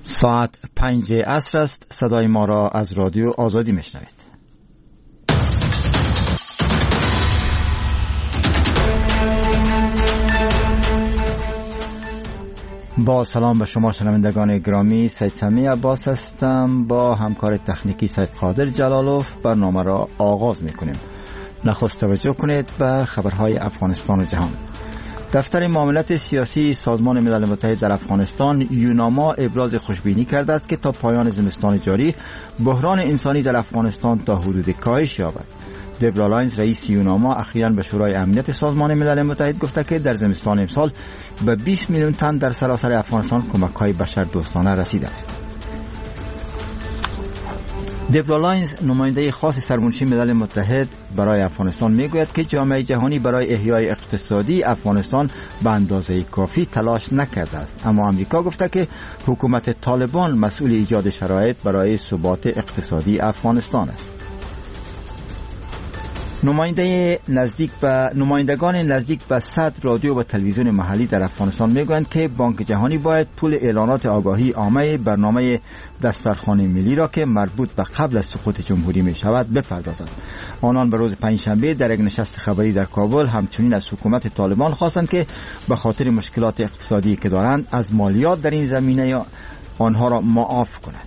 ساعت 5 عصر است. صدای ما را از رادیو آزادی میشنوید. با سلام به شما شنوندگان گرامی، سید سمی عباس هستم. با همکار تکنیکی سید قادر جلالوف برنامه را آغاز میکنیم. نخست توجه کنید به خبرهای افغانستان و جهان. دفتر معاملات سیاسی سازمان ملل متحد در افغانستان یوناما ابراز خوشبینی کرده است که تا پایان زمستان جاری بحران انسانی در افغانستان تا حدود کاهش یابد. دبرا لاینز رئیس یوناما اخیراً به شورای امنیت سازمان ملل متحد گفته که در زمستان امسال به 20 میلیون تن در سراسر افغانستان کمک‌های بشردوستانه رسیده است. دبرا لاینز نماینده خاص سرمنشی ملل متحد برای افغانستان میگوید که جامعه جهانی برای احیای اقتصادی افغانستان به اندازه کافی تلاش نکرده است، اما آمریکا گفته که حکومت طالبان مسئول ایجاد شرایط برای ثبات اقتصادی افغانستان است. نمایندگان نزدیک به 100 رادیو و تلویزیون محلی در افغانستان میگویند که بانک جهانی باید پول اعلانات آگاهی عامه برنامه دسترخوان ملی را که مربوط به قبل از سقوط جمهوری می شود بپردازد. آنان به روز پنجشنبه در یک نشست خبری در کابل همچنین از حکومت طالبان خواستند که به خاطر مشکلات اقتصادی که دارند از مالیات در این زمینه آنها را معاف کند.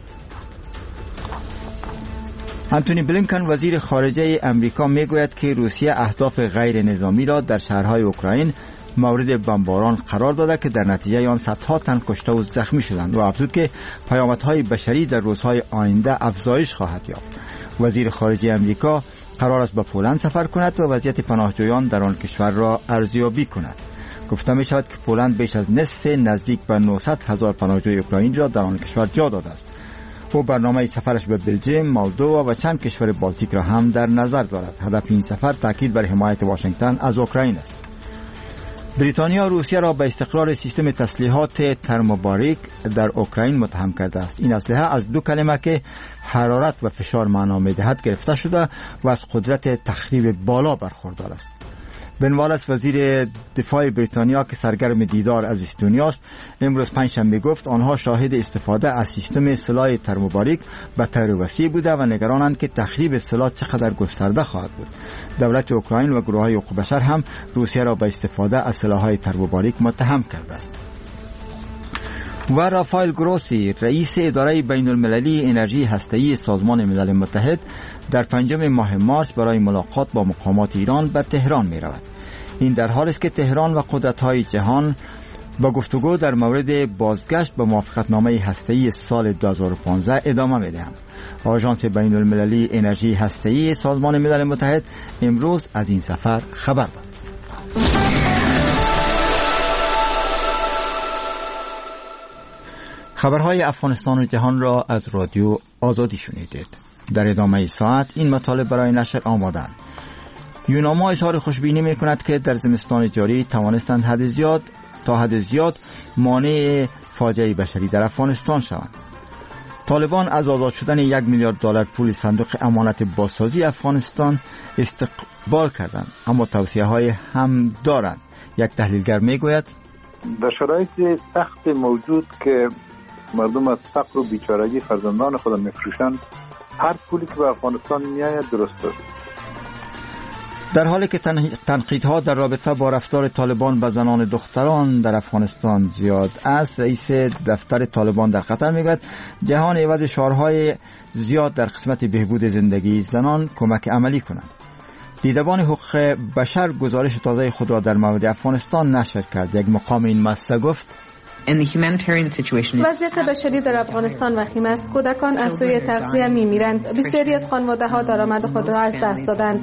انتونی بلینکن وزیر خارجه امریکا میگوید که روسیه اهداف غیر نظامی را در شهرهای اوکراین مورد بمباران قرار داده که در نتیجه آن صدها تن کشته و زخمی شدند و افزود که پیامدهای بشری در روزهای آینده افزایش خواهد یافت. وزیر خارجه امریکا قرار است به پولند سفر کند و وضعیت پناهجویان در آن کشور را ارزیابی کند. گفته می شود که پولند بیش از نصف نزدیک به 900,000 پناهجوی اوکراینی را در آن کشور جا داده است. او برنامه سفرش به بلژیم، مولدووا و چند کشور بالتیک را هم در نظر دارد. هدف این سفر تاکید بر حمایت واشنگتن از اوکراین است. بریتانیا روسیه را به استقرار سیستم تسلیحات ترموباریک در اوکراین متهم کرده است. این اسلحه از دو کلمه که حرارت و فشار معنا می‌دهد گرفته شده و از قدرت تخریب بالا برخوردار است. بن والیس وزیر دفاع بریتانیا که سرگرم دیدار از استونیا است امروز پنجشنبه گفت آنها شاهد استفاده از سیستم سلاح ترموباریک به طور وسیع بوده و نگرانند که تخریب سلاح چقدر گسترده خواهد بود. دولت اوکراین و گروه‌های حقوق بشر هم روسیه را به استفاده از سلاح‌های ترموباریک متهم کرده است. و رافائل گروسی رئیس اداره بین المللی انرژی هسته‌ای سازمان ملل متحد در 5 ماه مارس برای ملاقات با مقامات ایران به تهران می رود. این در حالی است که تهران و قدرت‌های جهان با گفتگو در مورد بازگشت به موافقتنامه هسته‌ای سال 2015 ادامه می‌دهند. آژانس بین المللی انرژی هسته‌ای سازمان ملل متحد امروز از این سفر خبر داد. خبرهای افغانستان و جهان را از رادیو آزادی شنیدید. در ادامه ساعت این مطالب برای نشر آمادند. یوناما اظهار خوشبینی می‌کند که در زمستان جاری توانستند تا حد زیاد مانع فاجعه بشری در افغانستان شوند. طالبان از آزاد شدن 1 میلیارد دلار پول صندوق امانت بازسازی افغانستان استقبال کردند، اما توصیه‌های هم دارند. یک تحلیلگر میگوید در شرایط سخت موجود که مردم از فقر و بیچارگی فرزندان خود میفروشند، هر پولی که به افغانستان میآید درست است. در حالی که تنقیدها در رابطه با رفتار طالبان به زنان دختران در افغانستان زیاد است، رئیس دفتر طالبان در قطر میگوید جهان عوض شعارهای زیاد در قسمت بهبود زندگی زنان کمک عملی کنند. دیدبان حقوق بشر گزارش تازه خود را در مورد افغانستان نشر کرد. یک مقام این مسئله گفت وضعیت بشری در افغانستان وخیم است. کودکان از سوی تغذیه میمیرند. بسیاری از خانواده‌ها درآمد خود را از دست دادند.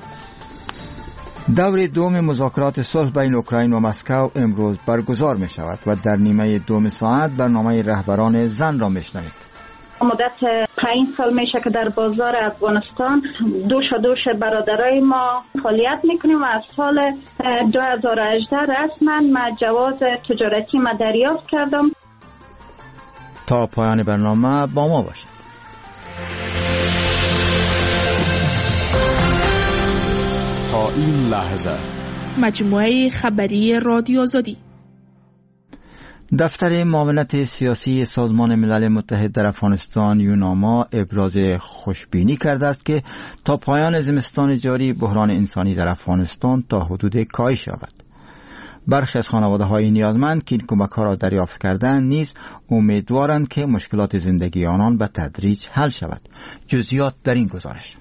دور دوم مذاکرات صلح بین اوکراین و مسکو امروز برگزار می شود و در نیمه دوم ساعت برنامه رهبران زن را می شنوید. مدت 5 سال میشه که در بازار افغانستان دوش برادرای ما فعالیت میکنیم و از سال 2018 رسما من جواز تجارتی ما دریافت کردم. تا پایان برنامه با ما باشید. تا این لحظه مجموعه خبری رادیو آزادی. دفتر معاونت سیاسی سازمان ملل متحد در افغانستان یوناما ابراز خوشبینی کرده است که تا پایان زمستان جاری بحران انسانی در افغانستان تا حدود کاهش یابد. برخی از خانواده‌های نیازمند که این کمک‌ها را دریافت کردند نیز امیدوارند که مشکلات زندگی آنان به تدریج حل شود. جزئیات در این گزارش.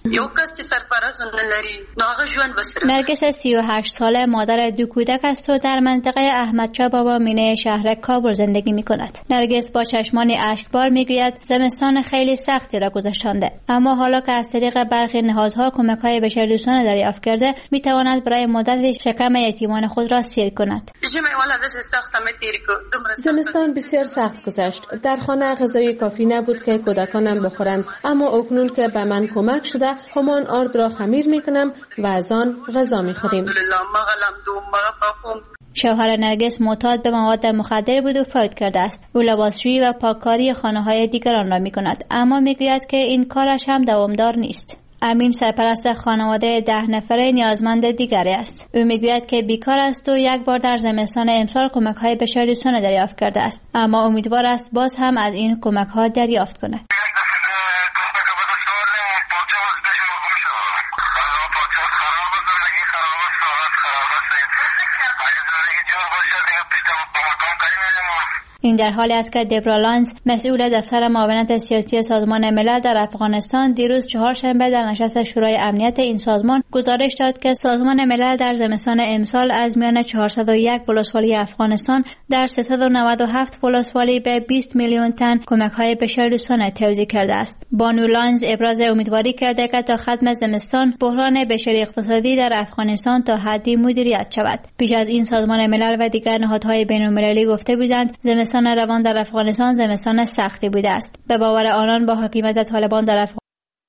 نرگس 38 ساله مادر 2 کودک است و در منطقه احمدشاه بابا مینه شهر کابل زندگی می کند. نرگس با چشمانی اشکبار می گوید زمستان خیلی سختی را گذشتانده، اما حالا که از طریق برخی نهادها کمک‌های بشردوستانه دریافت کرده می تواند برای مدت شکم یتیمان خود را سیر کند. زمستان بسیار سخت گذشت. در خانه غذای کافی نبود که کودکانم بخورند، اما اکنون که به من کمک شده همان آرد را خمیر می کنم و از آن غذا می خوریم. شوهر نرگس معتاد به مواد مخدر بود و فوت کرده است. او لباسشویی و پاککاری خانه‌های دیگران را می کند، اما می گوید که این کارش هم دوامدار نیست. امین سرپرست خانواده 10 نفره نیازمند دیگری است. او میگوید که بیکار است و یک بار در زمستان امسال کمک‌های بشردوستانه دریافت کرده است، اما امیدوار است باز هم از این کمک‌ها دریافت کند. این در حالی است که دبرا لانز مسئول دفتر معاونت سیاسی سازمان ملل در افغانستان دیروز چهارشنبه در نشست شورای امنیت این سازمان گزارش داد که سازمان ملل در زمستان امسال از میان 401 ولسوالی افغانستان در 397 ولسوالی به 20 میلیون تن کمک‌های بشردوستانه توزیع کرده است. بانو لانز ابراز امیدواری کرده که تا ختم زمستان بحران بشری اقتصادی در افغانستان تا حدی مدیریت شود. پیش از این سازمان ملل و دیگر نهادهای بین‌المللی گفته بودند زمستان روان در افغانستان زمستان سختی بوده است. به باور آنان با حکومت طالبان در افغانستان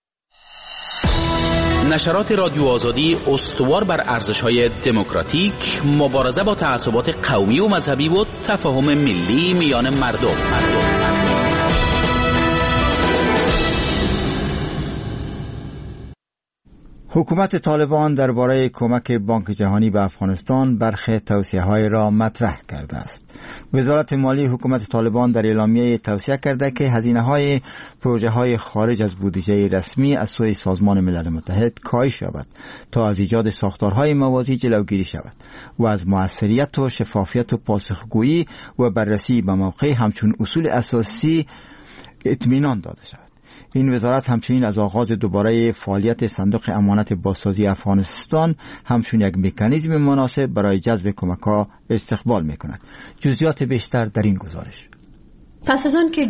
نشرات رادیو آزادی استوار بر ارزش‌های دموکراتیک، مبارزه با تعصبات قومی و مذهبی و تفاهم ملی میان مردم. حکومت طالبان درباره کمک بانک جهانی به افغانستان برخی توصیه‌های را مطرح کرده است. وزارت مالی حکومت طالبان در اعلامیه توصیه کرده که هزینه‌های پروژه‌های خارج از بودجه رسمی از سوی سازمان ملل متحد کاهش یابد تا از ایجاد ساختارهای موازی جلوگیری شود و از موثریت و شفافیت و پاسخگویی و بررسی به موقع همچون اصول اساسی اطمینان داده شود. این وزارت همچنین از آغاز دوباره فعالیت صندوق امانت بازسازی افغانستان همچون یک مکانیزم مناسب برای جذب کمک‌ها استقبال می‌کند. جزئیات بیشتر در این گزارش. پس از آن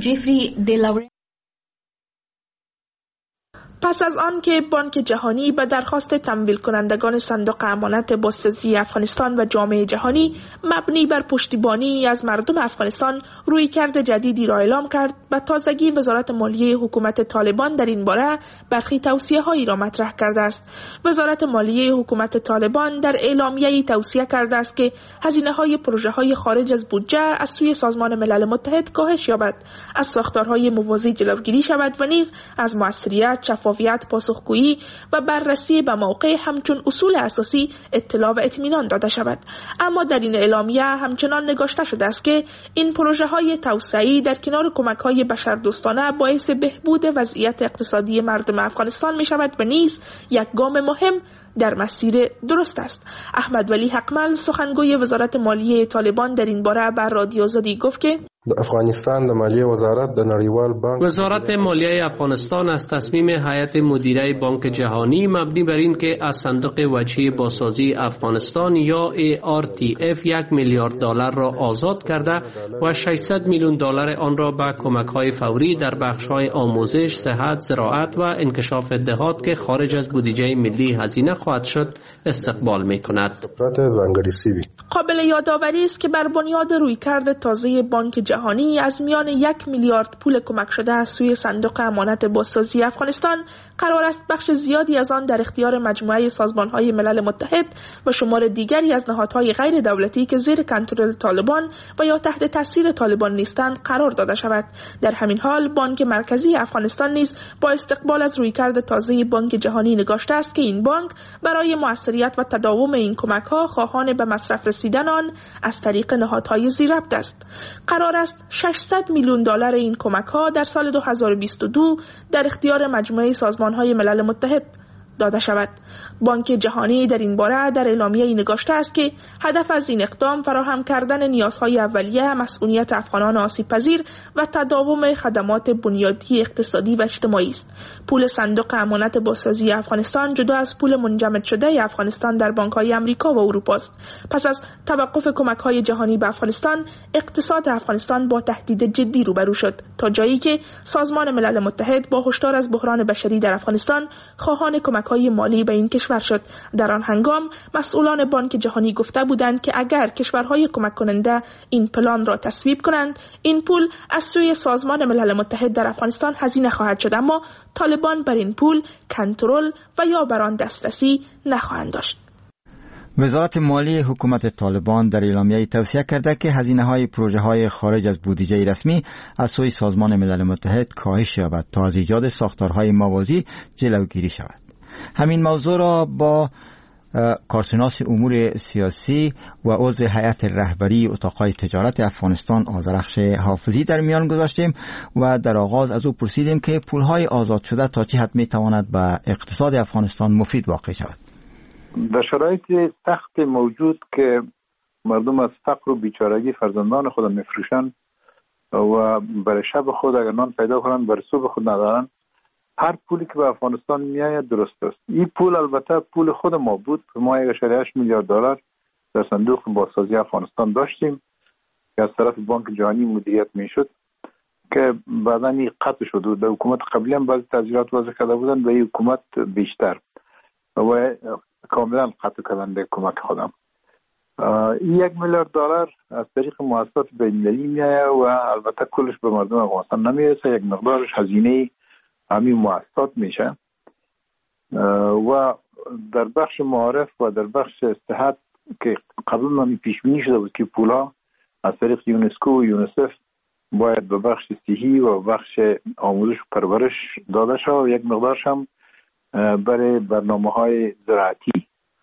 که بانک جهانی به درخواست تمویل کنندگان صندوق امانت بازسازی افغانستان و جامعه جهانی مبنی بر پشتیبانی از مردم افغانستان رویکرد جدیدی را اعلام کرد، به تازگی وزارت مالیه حکومت طالبان در این باره برخی توصیه‌هایی را مطرح کرده است. وزارت مالیه حکومت طالبان در اعلامیه‌ای توصیه کرده است که هزینه‌های پروژه‌های خارج از بودجه از سوی سازمان ملل متحد کاهش یابد، از ساختارهای موازی جلوگیری شود و نیز از موثریت، شفافیت، پاسخگویی و بررسی به موقع همچون اصول اساسی اطلاع و اطمینان داده شود. اما در این اعلامیه همچنان نگاشته شده است که این پروژه‌های توسعه‌ای در کنار کمک‌های بشردوستانه باعث بهبود وضعیت اقتصادی مردم افغانستان می شود و نیز یک گام مهم در مسیر درست است. احمد ولی حقمل سخنگوی وزارت مالیه طالبان در این باره بر رادیو آزادی گفت که افغانستان د مالیه وزارت د نړیوال بانک وزارت مالیه افغانستان از تصمیم هیئت مدیره بانک جهانی مبنی بر این که از صندوق وجهی بازسازی افغانستان یا ARTF 1 میلیارد دلار را آزاد کرده و 600 میلیون دلار آن را به کمک‌های فوری در بخش‌های آموزش، صحت، زراعت و انکشاف دهات که خارج از بودجه ملی هزینه خواهد شد استقبال می‌کند. قابل یادآوری است که بر بنیاد رویکرد تازه بانک جهانی از میان 1 میلیارد پول کمک شده از سوی صندوق امانت بازسازی افغانستان قرار است بخش زیادی از آن در اختیار مجموعه سازمان‌های ملل متحد و شمار دیگری از نهادهای غیر دولتی که زیر کنترل طالبان و یا تحت تاثیر طالبان نیستند قرار داده شود. در همین حال بانک مرکزی افغانستان نیز با استقبال از رویکرد تازه بانک جهانی نگاشته است که این بانک برای موثریت و تداوم این کمک‌ها خواهان به مصرف رسیدن آن از طریق نهادهای ذی‌ربط است. قرار است 600 میلیون دلار این کمک‌ها در سال 2022 در اختیار مجموعه سازمان‌های ملل متحد داده شود. بانک جهانی در این باره در اعلامیه‌ای نگاشته است که هدف از این اقدام فراهم کردن نیازهای اولیه، مسئولیت افغانان آسیب‌پذیر و تداوم خدمات بنیادی اقتصادی و اجتماعی است. پول صندوق امانت بازسازی افغانستان جدا از پول منجمد شده افغانستان در بانک‌های آمریکا و اروپا است. پس از توقف کمک‌های جهانی به افغانستان، اقتصاد افغانستان با تهدید جدی روبرو شد، تا جایی که سازمان ملل متحد با هشدار از بحران بشری در افغانستان خواهان کمک‌های مالی به این کشور شد. در آن هنگام مسئولان بانک جهانی گفته بودند که اگر کشورهای کمک کننده این پلان را تصویب کنند، این پول از سوی سازمان ملل متحد در افغانستان هزینه خواهد شد، اما طالبان بر این پول کنترل و یا بر آن دسترسی نخواهند داشت. وزارت مالی حکومت طالبان در اعلامیه توصیه کرده که هزینه‌های پروژه‌های خارج از بودجه رسمی از سوی سازمان ملل متحد کاهش یابد تا از ایجاد ساختارهای موازی جلوگیری شود. همین موضوع را با کارشناس امور سیاسی و عضو هیئت رهبری اتاق‌های تجارت افغانستان آذرخش حافظی در میان گذاشتیم و در آغاز از او پرسیدیم که پولهای آزاد شده تا چه حد میتواند به اقتصاد افغانستان مفید واقع شود. در شرایط سخت موجود که مردم از فقر و بیچارگی فرزندان خود میفروشند و برای شب خود اگر نان پیدا کنند برای صبح خود ندارن، هر پولی که به افغانستان میآید درست است. این پول البته پول خود ما بود. ما 1.8 میلیارد دلار در صندوق بازسازی افغانستان داشتیم که از طرف بانک جهانی مدیریت میشد که بعداً این قطع شد و در حکومت قبلی هم بعضی تغییرات وضع کرده بودند و این حکومت بیشتر و کاملا قطع کردن کمک خودم. این 1 میلیارد دلار از طریق مؤسسات بین‌المللی میآید و البته کلش به مردم افغانستان نمیرسه. یک مقدارش هزینه همین مؤسسات میشه و در بخش معارف و در بخش صحت که قبلا هم پیش بینی شده بود که پولها از طریق یونسکو و یونیسف باید به بخش صحی و بخش آموزش و پرورش داده شد و یک مقدارش هم برای برنامه‌های زراعتی.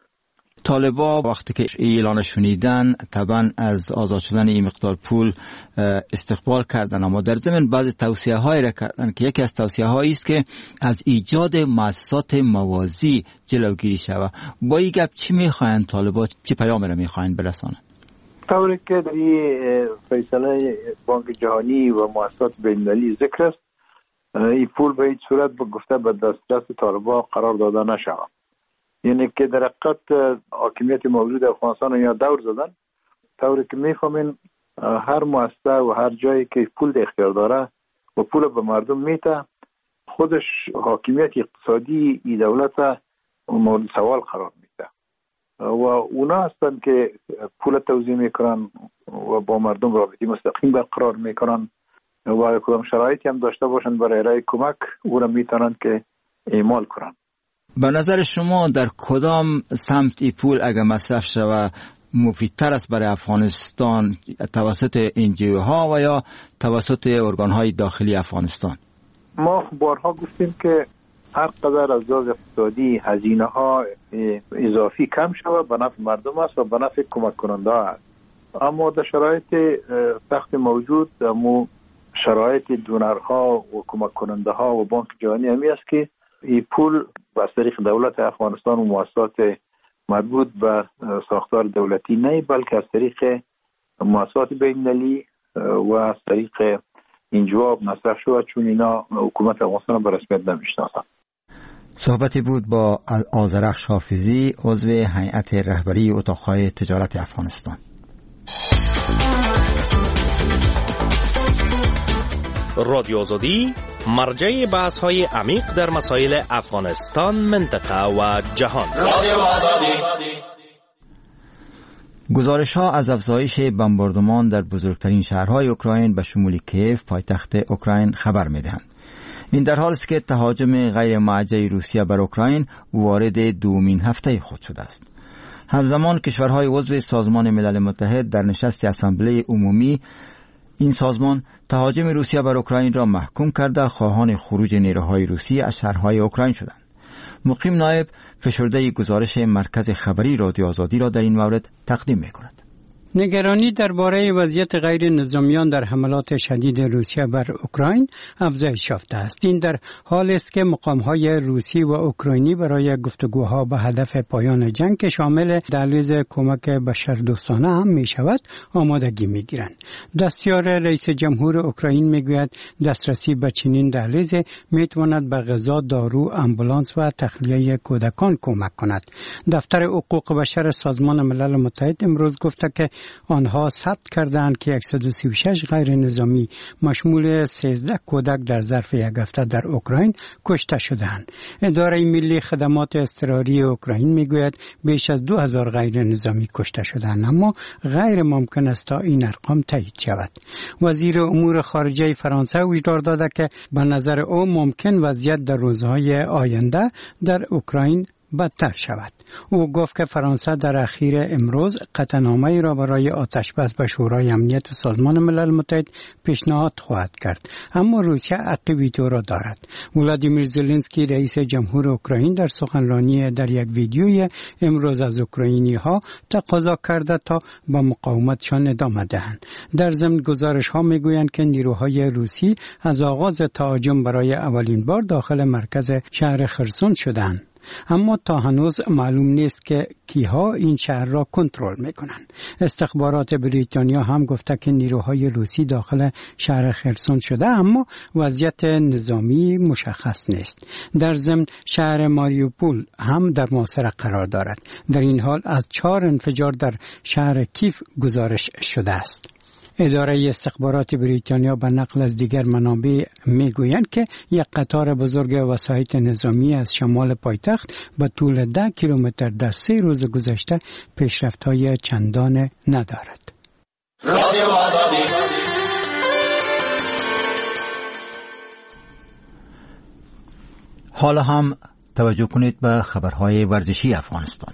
طالبا وقتی که اعلان شنیدن طبعا از آزاد شدن این مقدار پول استقبال کردن، اما در ضمن بعضی توصیه‌هایی را کردن که یکی از توصیه‌هایی است که از ایجاد مؤسسات موازی جلوگیری شود. با این گپ چی می‌خواهند طالبا، چه پیامی را می‌خواهند برسانند؟ طوری که در این فیصله بانک جهانی و مؤسسات بین‌المللی ذکر است، این پول به هیچ صورت به گفته به دسترس طالبا قرار داده نشود. یعنی که در حقیقت حاکمیت موجود افغانستان یا دور زدن، طوری که میفهمین هر مؤسسه و هر جایی که پول در اختیار داره و پول به مردم میته، خودش حاکمیت اقتصادی این دولت مورد سوال قرار میده و اونا هستن که پول توزیع میکنن و با مردم رابطه مستقیم برقرار میکنن و کدام شرایطی هم داشته باشن برای ارائه کمک او را میتونن که اعمال کنن. به نظر شما در کدام سمت ای پول اگر مصرف شود مفیدتر است برای افغانستان، توسط NGO ها و یا توسط ارگان های داخلی افغانستان؟ ما بارها گفتیم که هر قدر از لحاظ اقتصادی هزینه ها اضافی کم شود به نفع مردم است و به نفع کمک کننده است. اما در شرایط سخت موجود شرایط دونرها و کمک کننده ها و بانک جهانی همی است که این پول از طریق دولت افغانستان و مؤسسات مربوط به ساختار دولتی نه، بلکه از طریق مؤسسات بین‌المللی و از طریق این جواب مصرف شود، چون اینا حکومت افغانستان به رسمیت نمیشناسند. صحبتی بود با آذرخش حافظی، عضو هیئت رهبری اتاق‌های تجارت افغانستان. رادیو آزادی مرجع بحث‌های عمیق در مسائل افغانستان، منطقه و جهان. رادیو آزادی. گزارش‌ها از افزایش بمباردمان در بزرگترین شهرهای اوکراین به شمول کیف پایتخت اوکراین خبر می‌دهند. این در حالی است که تهاجم غیر موجه روسیه بر اوکراین وارد دومین هفته خود شده است. همزمان کشورهای عضو سازمان ملل متحد در نشست اسامبله عمومی این سازمان تهاجم روسیه بر اوکراین را محکوم کرده خواهان خروج نیروهای روسی از شهرهای اوکراین شدند. مقیم نایب فشرده گزارش مرکز خبری رادیو آزادی را در این مورد تقدیم می‌کند. نگرانی درباره وضعیت غیر نظامیان در حملات شدید روسیه بر اوکراین افزایش یافته است. این در حالی است که مقام‌های روسی و اوکراینی برای گفتگوها به هدف پایان جنگ که شامل دهلیز کمک بشردوستانه هم می‌شود آمادگی می‌گیرند. دستیار رئیس جمهور اوکراین می‌گوید دسترسی به چنین دهلیز می‌تواند به غذا، دارو، آمبولانس و تخلیه کودکان کمک کند. دفتر حقوق بشر سازمان ملل متحد امروز گفته که آنها ثبت کردند که 136 غیر نظامی مشمول 13 کودک در ظرف یک هفته در اوکراین کشته شدند. اداره ملی خدمات اضطراری اوکراین میگوید بیش از 2000 غیر نظامی کشته شدند، اما غیر ممکن است تا این ارقام تایید شود. وزیر امور خارجه فرانسه هشدار داده که به نظر او ممکن وضعیت در روزهای آینده در اوکراین بدتر شود. او گفت که فرانسه در اخیر امروز قطعنامه‌ای را برای آتشبس به شورای امنیت سازمان ملل متحد پیشنهاد خواهد کرد، اما روسیه حق ویتو را دارد. ولادیمیر زلنسکی رئیس جمهور اوکراین در سخنرانی در یک ویدیوی امروز از اوکراینی‌ها تقاضا کرده تا به مقاومتشان ادامه دهند. در ضمن گزارش‌ها می‌گویند که نیروهای روسی از آغاز تهاجم برای اولین بار داخل مرکز شهر خرسون شدند. اما تا هنوز معلوم نیست که کیها این شهر را کنترل میکنند. استخبارات بریتانیا هم گفته که نیروهای روسی داخل شهر خرسون شده، اما وضعیت نظامی مشخص نیست. در ضمن شهر ماریوپول هم در محاصره قرار دارد. در این حال از 4 انفجار در شهر کیف گزارش شده است. اداره استخبارات بریتانیا به نقل از دیگر منابع میگویند که یک قطار بزرگ وسایط نظامی از شمال پایتخت به طول 10 کیلومتر در 3 روز گذشته پیشرفت‌های چندان ندارد. حالا هم توجه کنید به خبرهای ورزشی افغانستان.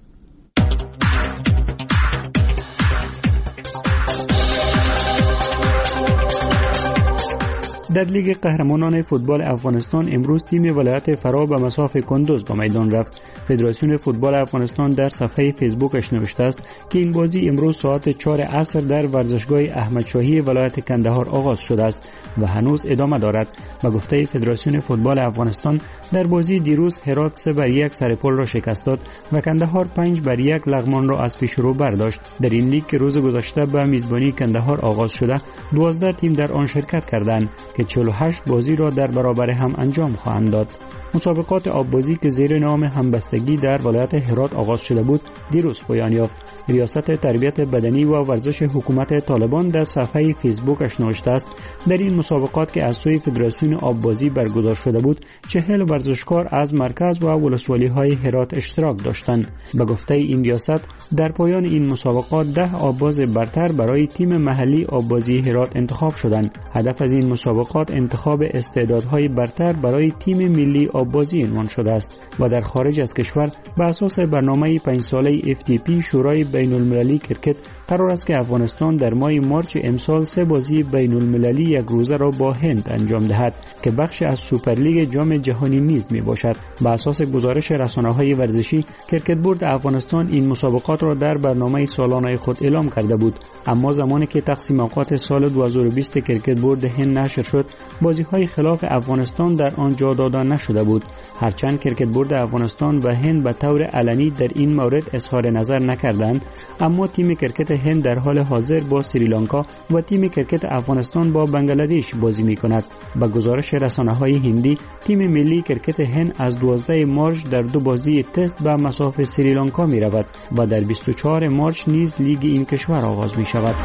در لیگ قهرمانان فوتبال افغانستان امروز تیم ولایت فرا به مصاف کندوز به میدان رفت. فدراسیون فوتبال افغانستان در صفحه فیسبوکش نوشته است که این بازی امروز ساعت 4 عصر در ورزشگاه احمد شاهی ولایت کندهار آغاز شده است و هنوز ادامه دارد. به گفته فدراسیون فوتبال افغانستان در بازی دیروز هرات 3-1 سرپل را شکست داد و کندهار 5-1 لغمان را از پیش رو برداشت. در این لیگ که روز گذشته به میزبانی کندهار آغاز شده 12 تیم در آن شرکت کردند که 48 بازی را در برابر هم انجام خواهند داد. مسابقات آببازی که زیر نام همبستگی در ولایت هرات آغاز شده بود دیروز پایان یافت. ریاست تربیت بدنی و ورزش حکومت طالبان در صفحه فیسبوکش نوشته است در این مسابقات که از سوی فدراسیون آببازی برگزار شده بود 40 ورزشکار از مرکز و ولسوالی‌های هرات اشتراک داشتند. به گفته این ریاست در پایان این مسابقات 10 آبباز برتر برای تیم محلی آببازی هرات انتخاب شدند. هدف از این مسابقات انتخاب استعدادهای برتر برای تیم ملی آببازی عنوان شده است و در خارج از کشور به اساس برنامه 5 ساله FTP شورای بین المللی کرکت قرار است که افغانستان در ماه مارچ امسال 3 بازی بین المللی یک روزه را با هند انجام دهد که بخش از سوپرلیگ جام جهانی نیز می باشد. به اساس گزارش رسانه‌های ورزشی کرکت بورد افغانستان این مسابقات را در برنامه سالانه خود اعلام کرده بود، اما زمانی که تقسیم اوقات سال 2020 کرکت بورد هند نشر شد بازی‌های خلاف افغانستان در آن جا داده نشده بود. هرچند کرکت بورد افغانستان و هند به طور علنی در این مورد اظهار نظر نکردند، اما تیم کرکت هند در حال حاضر با سریلانکا و تیم کرکت افغانستان با بنگلادش بازی می‌کند. با گزارش رسانه‌های هندی تیم ملی کرکت هند از 12 مارچ در 2 بازی تست به مصاف سریلانکا می‌رود و در 24 مارچ نیز لیگ این کشور آغاز می‌شود.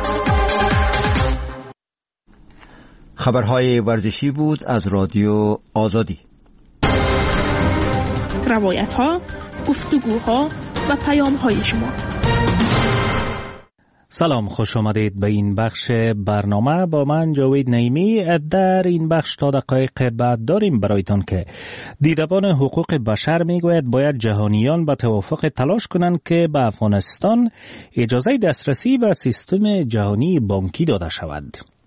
خبرهای ورزشی بود از رادیو آزادی. روایت‌ها، گفتگوها و پیام‌های شما. سلام، خوش آمدید به این بخش برنامه. با من جاوید نعیمی. در این بخش تا دقایق بعد داریم برایتان که دیدبان حقوق بشر میگوید باید جهانیان به توافق تلاش کنند که به افغانستان اجازه دسترسی به سیستم جهانی بانکی داده شود.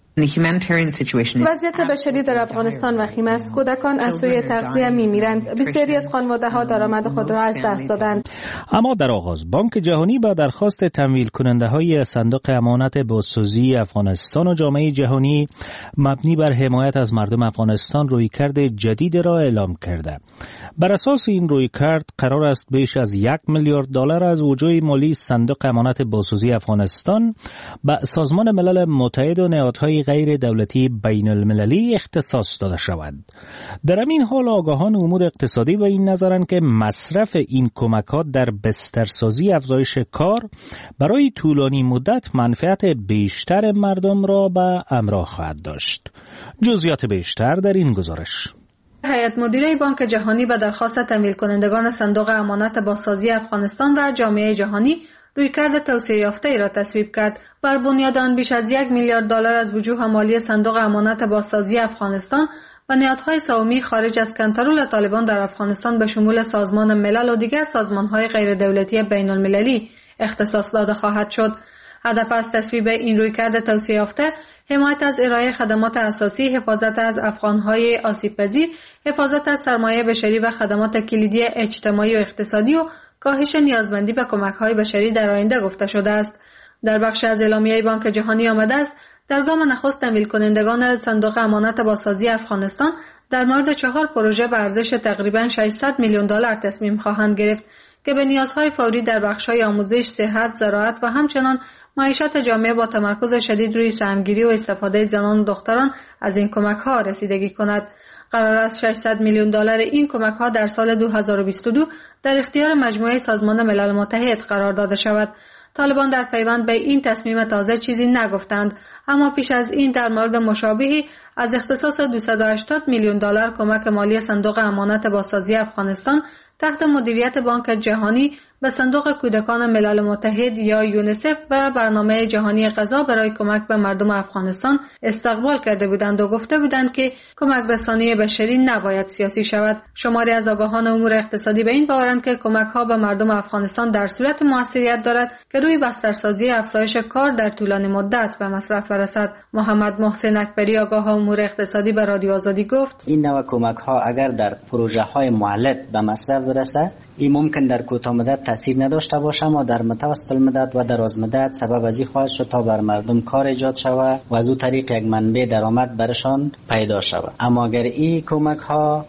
وضعیت بشری در افغانستان وخیم است. کودکان از سوی تغذیه میمیرند. بسیاری از خانواده‌ها درآمد خود را از دست دادند. اما در آغاز بانک جهانی با درخواست تمویل کننده های صندوق امانت بازسازی افغانستان و جامعه جهانی مبنی بر حمایت از مردم افغانستان رویکرد جدید را اعلام کرده. بر اساس این رویکرد قرار است بیش از $1 میلیارد از وجوه مالی صندوق امانت بازسازی افغانستان به سازمان ملل متحد و نهادهای غیر دولتی بین المللی اختصاص داده شود. در این حال آگاهان امور اقتصادی به این نظرند که مصرف این کمکات در بسترسازی افزایش کار برای طولانی مدت منفعت بیشتر مردم را به همراه خواهد داشت. جزئیات بیشتر در این گزارش. هیئت مدیره بانک جهانی به درخواست تمویل کنندگان صندوق امانت بازسازی افغانستان و جامعه جهانی رویکرد توسعه یافته ای را تصویب کرد. بر بنیاد آن بیش از $1 میلیارد از وجوه مالی صندوق امانت بازسازی افغانستان و نهادهای سومی خارج از کنترل طالبان در افغانستان به شمول سازمان ملل و دیگر سازمانهای غیر دولتی بین المللی اختصاص داده خواهد شد. هدف از تصویب این رویکرد توسعه یافته حمایت از ارائه خدمات اساسی، حفاظت از افغانهای آسیب‌پذیر، حفاظت از سرمایه بشری و خدمات کلیدی اجتماعی و اقتصادی و کاهش نیازمندی به کمک‌های بشری در آینده گفته شده است. در بخش از اعلامیه بانک جهانی آمده است در گام نخست تمویل کنندگان صندوق امانت بازسازی افغانستان در مورد 4 پروژه به ارزش تقریباً $600 میلیون تصمیم خواهند گرفت که به نیازهای فوری در بخش‌های آموزش، صحت، زراعت و همچنان معیشت جامعه با تمرکز شدید روی سهمگیری و استفاده زنان و دختران از این کمک‌ها رسیدگی کند. قرار است $600 میلیون این کمک‌ها در سال 2022 در اختیار مجموعه سازمان ملل متحد قرار داده شود. طالبان در پیوند به این تصمیم تازه چیزی نگفتند، اما پیش از این در مورد مشابهی از اختصاص $280 میلیون کمک مالی صندوق امانت بازسازی افغانستان تحت مدیریت بانک جهانی به صندوق کودکان ملل متحد یا یونیسف و برنامه جهانی غذا برای کمک به مردم افغانستان استقبال کرده بودند و گفته بودند که کمک رسانی بشری نباید سیاسی شود. شماری از آگاهان امور اقتصادی به این باورند که کمک‌ها به مردم افغانستان در صورت موثریت دارد که روی بسترسازی افزایش کار در طولانی مدت به مصرف برسد. محمد محسن اکبری آگاه امور اقتصادی به رادیو آزادی گفت: این نوع کمک‌ها اگر در پروژه‌های معلق به مصرف برسه، این ممکن در کوتاه مدت تاثیر نداشته باشه، اما در متوسط المدت و دراز مدت سبب از این خواهد شد تا بر مردم کار ایجاد شود و از او طریق یک منبع درآمد برشان پیدا شود. اما اگر این کمک ها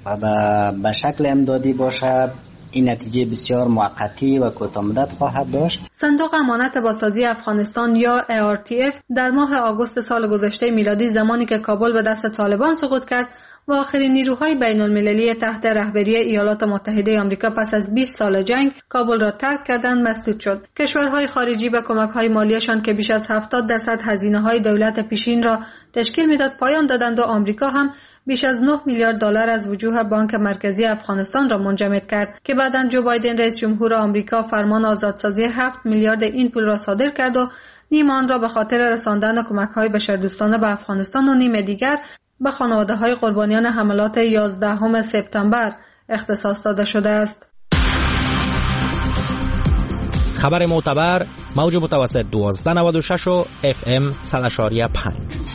به شکل امدادی باشه، این نتیجه بسیار موقتی و کوتاه مدت خواهد داشت. صندوق امانت بازسازی افغانستان یا ARTF در ماه آگوست سال گذشته میلادی، زمانی که کابل به دست طالبان سقوط کرد و آخرین نیروهای بین المللی تحت رهبری ایالات متحده آمریکا پس از 20 سال جنگ کابل را ترک کردند، مسدود شد. کشورهای خارجی به کمک‌های مالیشان که بیش از 70% هزینه‌های دولت پیشین را تشکیل میداد پایان دادند و آمریکا هم بیش از $9 میلیارد از وجوه بانک مرکزی افغانستان را منجمد کرد که بعداً جو بایدن رئیس جمهور آمریکا فرمان آزادسازی 7 میلیارد این پول را صادر کرد و نیم آن را به خاطر رساندن کمک‌های بشردوستانه به افغانستان و نیم دیگر به خانواده‌های قربانیان حملات 11 سپتامبر اختصاص داده شده است. خبر معتبر، موج متوسط 1296 و FM 100.5.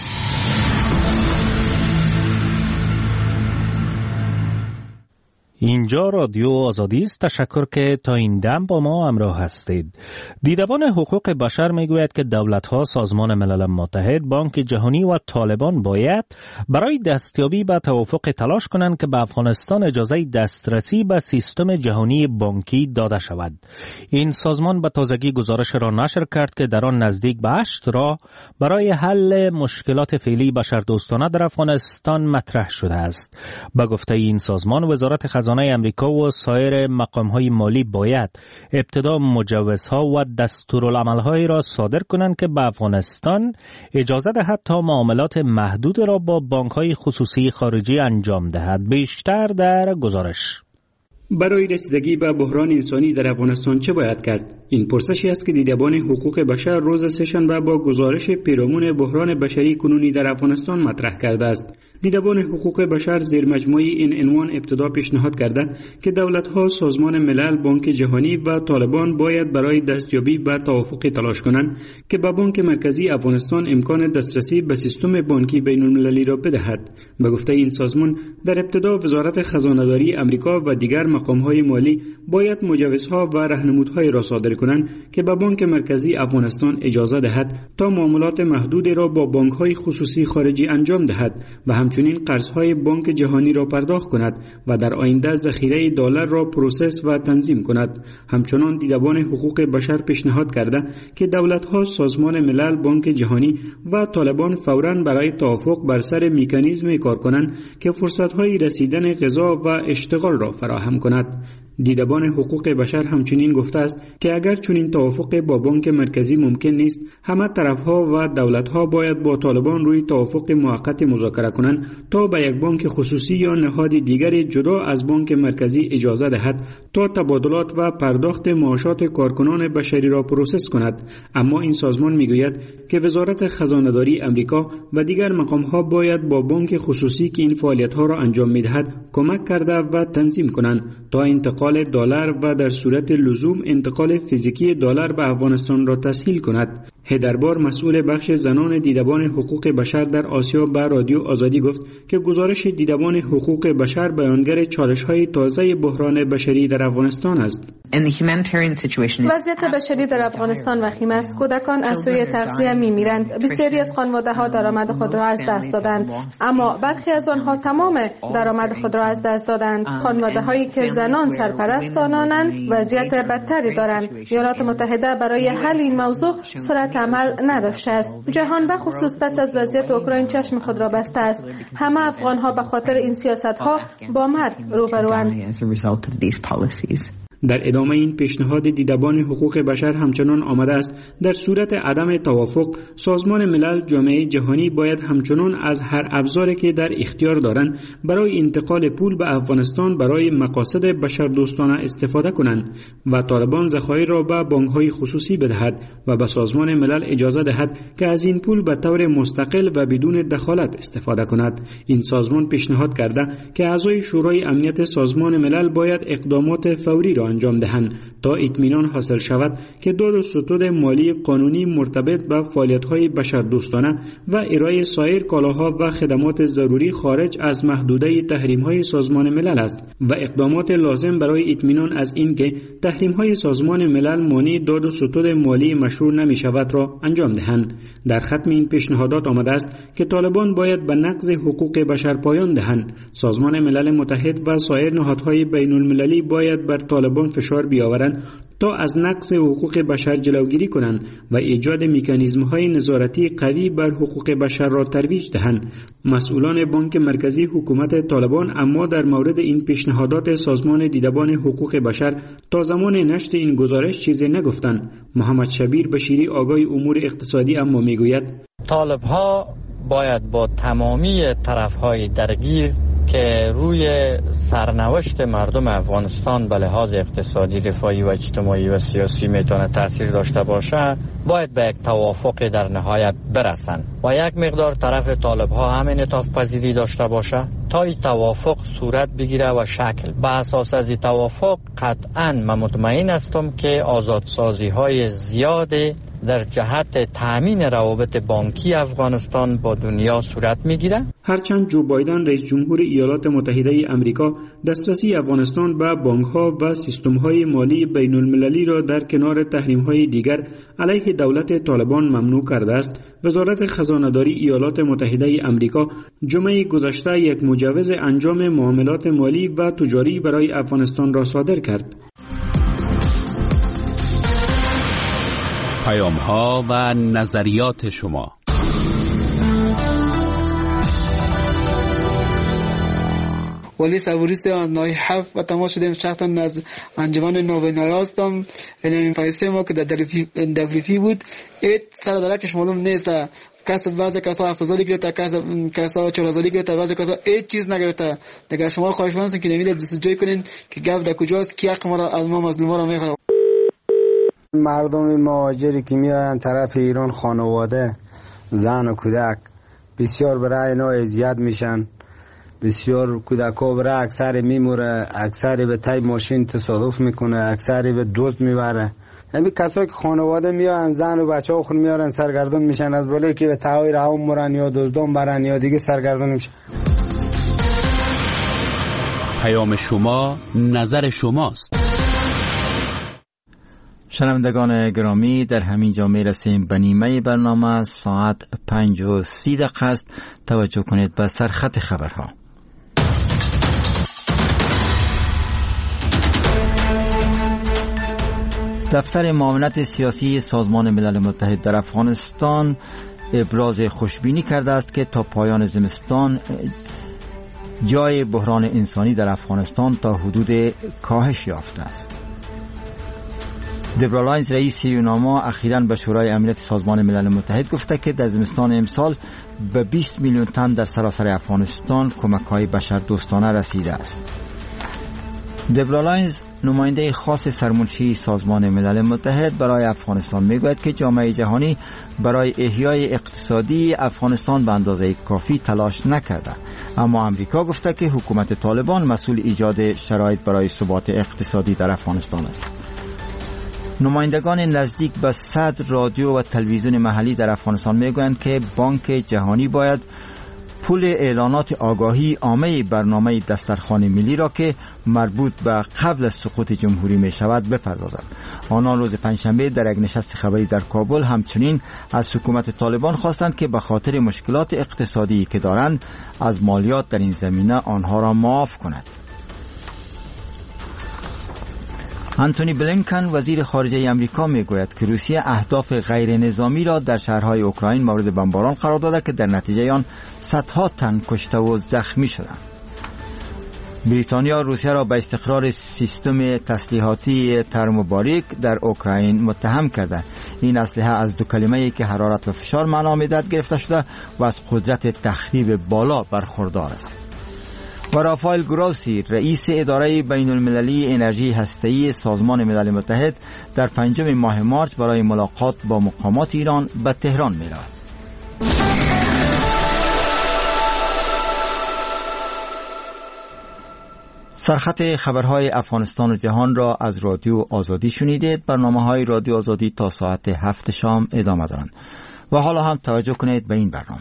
اینجا رادیو آزادی است. تشکر که تا این دم با ما همراه هستید. دیدبان حقوق بشر میگوید که دولت‌ها، سازمان ملل متحد، بانک جهانی و طالبان باید برای دستیابی به توافق تلاش کنند که به افغانستان اجازه دسترسی به سیستم جهانی بانکی داده شود. این سازمان به تازگی گزارش را نشر کرد که در آن نزدیک به 8 راه برای حل مشکلات فعلی بشردوستانه در افغانستان مطرح شده است. به گفته این سازمان، وزارت خزانه امریکا و سایر مقام‌های مالی باید ابتدا مجوزها و دستورالعمل‌هایی را صادر کنند که به افغانستان اجازه دهد تا معاملات محدود را با بانک‌های خصوصی خارجی انجام دهد. بیشتر در گزارش. برای رسیدگی به بحران انسانی در افغانستان چه باید کرد؟ این پرسشی است که دیدبان حقوق بشر روز سه‌شنبه با گزارش پیرامون بحران بشری کنونی در افغانستان مطرح کرده است. دیدبان حقوق بشر زیر مجموعه این عنوان ابتدا پیشنهاد کرده که دولت‌ها، سازمان ملل، بانک جهانی و طالبان باید برای دستیابی به توافقی تلاش کنند که به بانک مرکزی افغانستان امکان دسترسی به سیستم بانکی بین‌المللی را بدهد. به گفته این سازمان، در ابتدا وزارت خزانه‌داری آمریکا و دیگر مقام‌های مالی باید مجوزها و راهنمودهای را صادر کنند که به بانک مرکزی افغانستان اجازه دهد تا معاملات محدودی را با بانک‌های خصوصی خارجی انجام دهد و همچنین قرض‌های بانک جهانی را پرداخت کند و در آینده ذخیره دلار را پروسس و تنظیم کند. همچنان دیدبان حقوق بشر پیشنهاد کرده که دولت‌ها، سازمان ملل، بانک جهانی و طالبان فوراً برای توافق بر سر مکانیزمی کار کنند که فرصت‌های رسیدن غذا و اشتغال را فراهم کند. دیدبان حقوق بشر همچنین گفته است که اگر چنین توافق با بانک مرکزی ممکن نیست، همه طرفها و دولتها باید با طالبان روی توافق موقت مذاکره کنند تا به یک بانک خصوصی یا نهاد دیگر جدا از بانک مرکزی اجازه دهد تا تبادلات و پرداخت معاشات کارکنان بشری را پروسس کند. اما این سازمان میگوید که وزارت خزانه‌داری آمریکا و دیگر مقام‌ها باید با بانک خصوصی که این فعالیت‌ها را انجام می‌دهد کمک کرده و تنظیم کنند تا انتقال دلار و در صورت لزوم انتقال فیزیکی دلار به افغانستان را تسهیل کند. هدربار، مسئول بخش زنان دیدبان حقوق بشر در آسیا، به رادیو آزادی گفت که گزارش دیدبان حقوق بشر بیانگر چالش‌های تازه بحران بشری در افغانستان است. وضعیت بشری در افغانستان وخیم است. کودکان از سوی تغذیه می‌میرند. بسیاری از خانواده‌ها درآمد خود را از دست دادند، اما برخی از آنها تمام درآمد خود را از دست دادند. خانواده‌هایی که زنان سرپرست آنانند وضعیت بدتری دارند. ایالات متحده برای حل این موضوع سرعت عمل نداشته است. جهان به خصوص پس از وضعیت اوکراین چشم خود را بسته است. همه افغان‌ها به خاطر این سیاست‌ها با مرگ روبروند. در ادامه این پیشنهاد دیدبان حقوق بشر همچنان آمده است در صورت عدم توافق، سازمان ملل، جامعه جهانی باید همچنان از هر ابزاری که در اختیار دارند برای انتقال پول به افغانستان برای مقاصد بشردوستانه استفاده کنند و طالبان ذخایر را به بانک‌های خصوصی بدهد و به سازمان ملل اجازه دهد که از این پول به طور مستقل و بدون دخالت استفاده کند. این سازمان پیشنهاد کرده که اعضای شورای امنیت سازمان ملل باید اقدامات فوری را انجام دهند تا اطمینان حاصل شود که دو ستود مالی قانونی مرتبط به فعالیت‌های بشردوستانه و ارائه سایر کالاها و خدمات ضروری خارج از محدوده تحریم‌های سازمان ملل است و اقدامات لازم برای اطمینان از اینکه تحریم‌های سازمان ملل مانع دو ستود مالی مشروع نمی‌شود را انجام دهند. در ختم این پیشنهادات آمده است که طالبان باید به نقض حقوق بشر پایان دهند. سازمان ملل متحد و سایر نهادهای بین‌المللی باید بر طالبان فشار بیاورند تا از نقض حقوق بشر جلوگیری کنند و ایجاد مکانیزم‌های نظارتی قوی بر حقوق بشر را ترویج دهند. مسئولان بانک مرکزی حکومت طالبان اما در مورد این پیشنهادات سازمان دیدبان حقوق بشر تا زمان نشر این گزارش چیزی نگفتند. محمد شبیر بشیری، آگاه امور اقتصادی، اما میگوید طالب‌ها باید با تمامی طرف‌های درگیر که روی سرنوشت مردم افغانستان به لحاظ اقتصادی، رفاهی و اجتماعی و سیاسی میتونه تاثیر داشته باشه، باید به یک توافق در نهایت برسن و یک مقدار طرف طالب ها هم انعطاف پذیری داشته باشه تا این توافق صورت بگیره و شکل. به اساس از این توافق قطعاً من مطمئن هستم که آزادسازی های زیادی در جهت تامین روابط بانکی افغانستان با دنیا صورت میگیره. هرچند جو بایدن رئیس جمهور ایالات متحده آمریکا دسترسی افغانستان به بانک‌ها و سیستم‌های مالی بین‌المللی را در کنار تحریم‌های دیگر علیه دولت طالبان ممنوع کرده است، وزارت خزانه‌داری ایالات متحده آمریکا جمعه گذشته یک مجوز انجام معاملات مالی و تجاری برای افغانستان را صادر کرد. پیام‌ها و نظریات شما. ولی صبوری سے نای حف و تمام شدیم شخصا از انجمن نوبینایی هستم. این پیسه ما که در دبلیفی بود ایت سر درکش معلوم نیست بعضی کسا 7000 گرفته، کسا 4000 گرفته، بعضی کسا هیچ چیز نگرفته. دیگه شما خواهش می‌کنم که نمیده جستجو کنین که گپ در کجاست، کی حق ما را از ما مظلوما را میخواد. مردم مهاجری که میاین طرف ایران، خانواده، زن و کودک بسیار برای اینا اذیت میشن. بسیار کودکا برای اکثر میموره، اکثری به تای ماشین تصادف میکنه، اکثری به دزد میبره. همین کسایی که خانواده میان زن و بچه‌ها خود میارن سرگردون میشن، از بالایی که به تهای رها مرن یا دزدان برن یا دیگه سرگردون میشن. پیام شما نظر شماست. شنوندگان گرامی، در همین جا میرسیم به نیمه برنامه. ساعت 5:30 است. توجه کنید به سرخط خبرها. دفتر معاونت سیاسی سازمان ملل متحد در افغانستان ابراز خوشبینی کرده است که تا پایان زمستان جای بحران انسانی در افغانستان تا حدود کاهش یافته است. دبرا لاینز رئیس یوناما اخیراً به شورای امنیت سازمان ملل متحد گفته که در زمستان امسال به 20 میلیون تن در سراسر افغانستان کمک‌های بشردوستانه رسیده است. دبرا لاینز نماینده خاص سرمنشی سازمان ملل متحد برای افغانستان میگوید که جامعه جهانی برای احیای اقتصادی افغانستان به اندازه کافی تلاش نکرده، اما امریکا گفته که حکومت طالبان مسئول ایجاد شرایط برای ثبات اقتصادی در افغانستان است. نمایندگان نزدیک به 100 رادیو و تلویزیون محلی در افغانستان میگویند که بانک جهانی باید پول اعلانات آگاهی عامه برنامه دسترخوان ملی را که مربوط به قبل از سقوط جمهوری می شود بپردازد. آنان روز پنجشنبه در یک نشست خبری در کابل همچنین از حکومت طالبان خواستند که به خاطر مشکلات اقتصادی که دارند از مالیات در این زمینه آنها را معاف کند. آنتونی بلینکن وزیر خارجه امریکا میگوید که روسیه اهداف غیر نظامی را در شهرهای اوکراین مورد بمباران قرار داده که در نتیجه آن صدها تن کشته و زخمی شدند. بریتانیا روسیه را به استقرار سیستم تسلیحاتی ترموباریک در اوکراین متهم کرده. این اسلحه از دو کلمه‌ای که حرارت و فشار معنا می‌دهد گرفته شده و از قدرت تخریب بالا برخوردار است. و رافائل گروسی رئیس اداره بین المللی انرژی هسته‌ای سازمان ملل متحد در 5 ماه مارس برای ملاقات با مقامات ایران به تهران می‌رود. سرخط خبرهای افغانستان و جهان را از رادیو آزادی شنیدید. برنامه‌های رادیو آزادی تا ساعت 7 شام ادامه دارند. و حالا هم توجه کنید به این برنامه.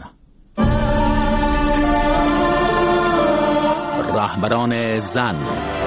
رهبران زن.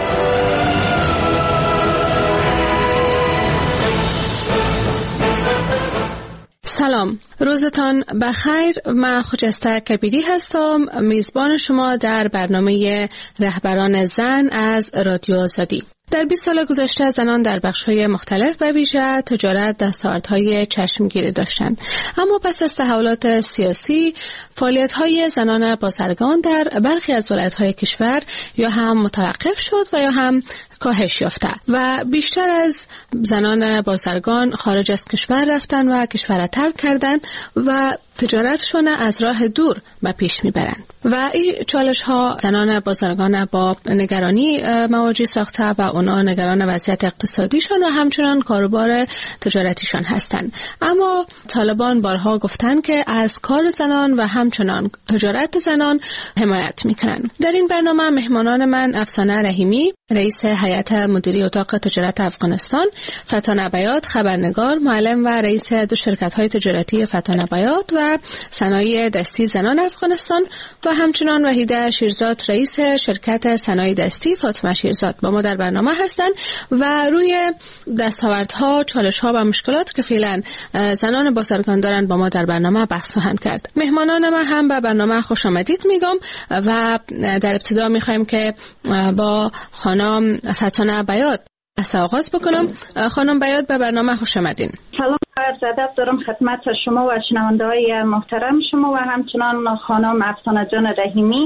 سلام، روزتان بخیر. من خجسته کبیری هستم، میزبان شما در برنامه رهبران زن از رادیو آزادی. در 20 سال گذشته زنان در بخش‌های مختلف و ویژه تجارت دستاوردهای چشمگیری داشتند، اما پس از تحولات سیاسی فعالیت‌های زنان بازرگان در برخی از ولایت‌های کشور یا هم متوقف شد و یا هم کاهش یافته و بیشتر از زنان بازرگان خارج از کشور رفتن و کشور ترک کردند و تجارتشون از راه دور به پیش میبرند و این چالش ها زنان بازرگان با نگرانی مواجه ساخته و اونا نگران وضعیت اقتصادیشون و همچنان کاروبار تجارتیشان هستند. اما طالبان بارها گفتن که از کار زنان و همچنان تجارت زنان حمایت میکنن. در این برنامه مهمانان من افسانه رحیمی رئیس هیئت مدیره اتاق تجارت افغانستان، فتانه بیات خبرنگار، معلم و رئیس دو شرکت‌های تجارتی فتانه بیات و صنایع دستی زنان افغانستان و همچنان وحیده شیرزاد رئیس شرکت صنایع دستی فاطمه شیرزاد با ما در برنامه هستند و روی دستاوردها، چالش‌ها و مشکلات که فعلا زنان بازرگان دارند با ما در برنامه بحث خواهند کرد. مهمانان ما هم به برنامه خوش آمدید میگم و در ابتدا می‌خوایم که با خانم فتانه بیات از آغاز بکنم. خانم بیات به برنامه خوش آمدین. سلام، عرض ادب دارم خدمت شما و شنونده‌های محترم شما و همچنان خانم افسانه جان رحیمی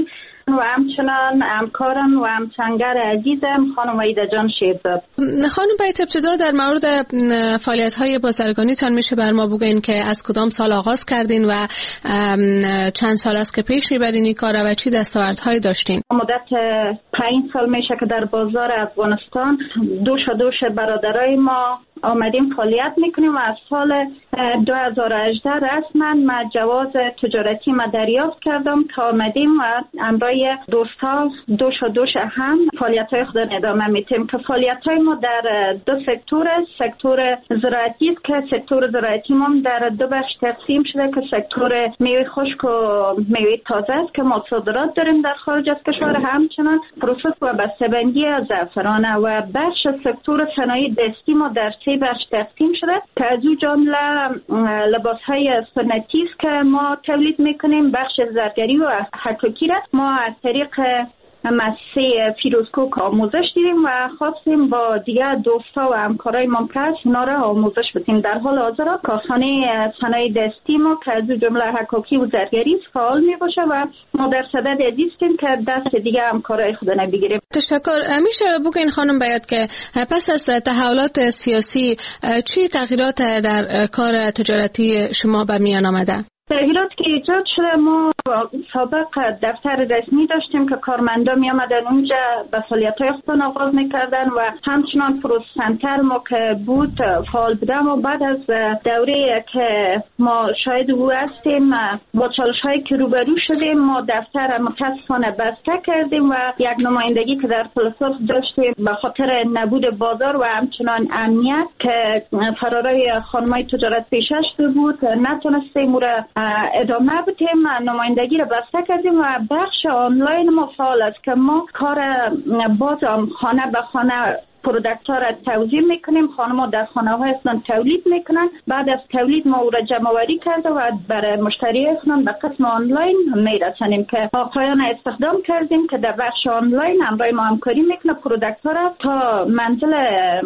و همچنان همکارم و همسنگر عزیزم خانم وحیده جان شیرزاد. خانم باید ابتدا در مورد فعالیت‌های بازرگانیتان میشه بر ما بگین که از کدام سال آغاز کردین و چند سال است که پیش میبرین این کار و چی دستاوردهایی داشتین؟ مدت 5 سال میشه که در بازار افغانستان دوش برادرای ما آمدیم فعالیت میکنیم و از سال 2018 رسما من جواز تجارتی ما دریافت کردم که آمدیم و همراه دوستا دوش هم فعالیت‌های خود ادامه میتیم که فعالیت‌های ما در دو سکتور زراعتی است که سکتور زراعتی ما در دو بخش تقسیم شده که سکتور میوه خشک و میوه تازه است که ما صادرات داریم در خارج از کشور، همچنان پروسس و بسته‌بندی زعفران و بخش سکتور صنایع دستی ما در بخش تقسیم شده که از او جمله لباس‌های سنتی است که ما تولید میکنیم. بخش زرگری و حکاکی را ما از طریق مؤسسه فیروزکوک آموزش دیدیم و خواستیم با دیگر دوستا و همکارای ممکن اونا را آموزش بدیم. در حال حاضر کارخانه صنایع دستی ما که از جمله حکاکی و زرگری فعال می باشه و ما در صدد ازیستیم که دست دیگر همکارای خود نبگیریم. تشکر. میشه بگین خانم باید که پس از تحولات سیاسی چی تغییرات در کار تجارتی شما به میان آمده؟ تغییرات که ایجاد شده، ما سابق دفتر رسمی داشتیم که کارمندا می آمدن اونجا به فعالیت‌های خودشون آغاز می‌کردن و همچنان پروسس سنتر ما که بود فعال بودم و بعد از دوره که ما شاهد او هستیم با چالش‌هایی که روبرو شدیم ما دفتر متاسفانه بسته کردیم و یک نمایندگی که در فلسطین داشتیم به خاطر نبود بازار و همچنان امنیت که فرارای خانمای تجارت پیشه شده بود نتونستیم ادامه بدیم، نمایندگی را بسته کردیم و بخش آنلاین ما فعال است که ما کار بازم خانه به خانه پرودکت ها را توزیع میکنیم. خانم‌ها در خانه هایشان تولید میکنن، بعد از تولید ما او را جمع آوری کرده و برای مشتریان به قسم آنلاین میرسانیم که آقایان استخدام کردیم که در بخش آنلاین همراه ما همکاری میکنه پرودکت ها را تا منزل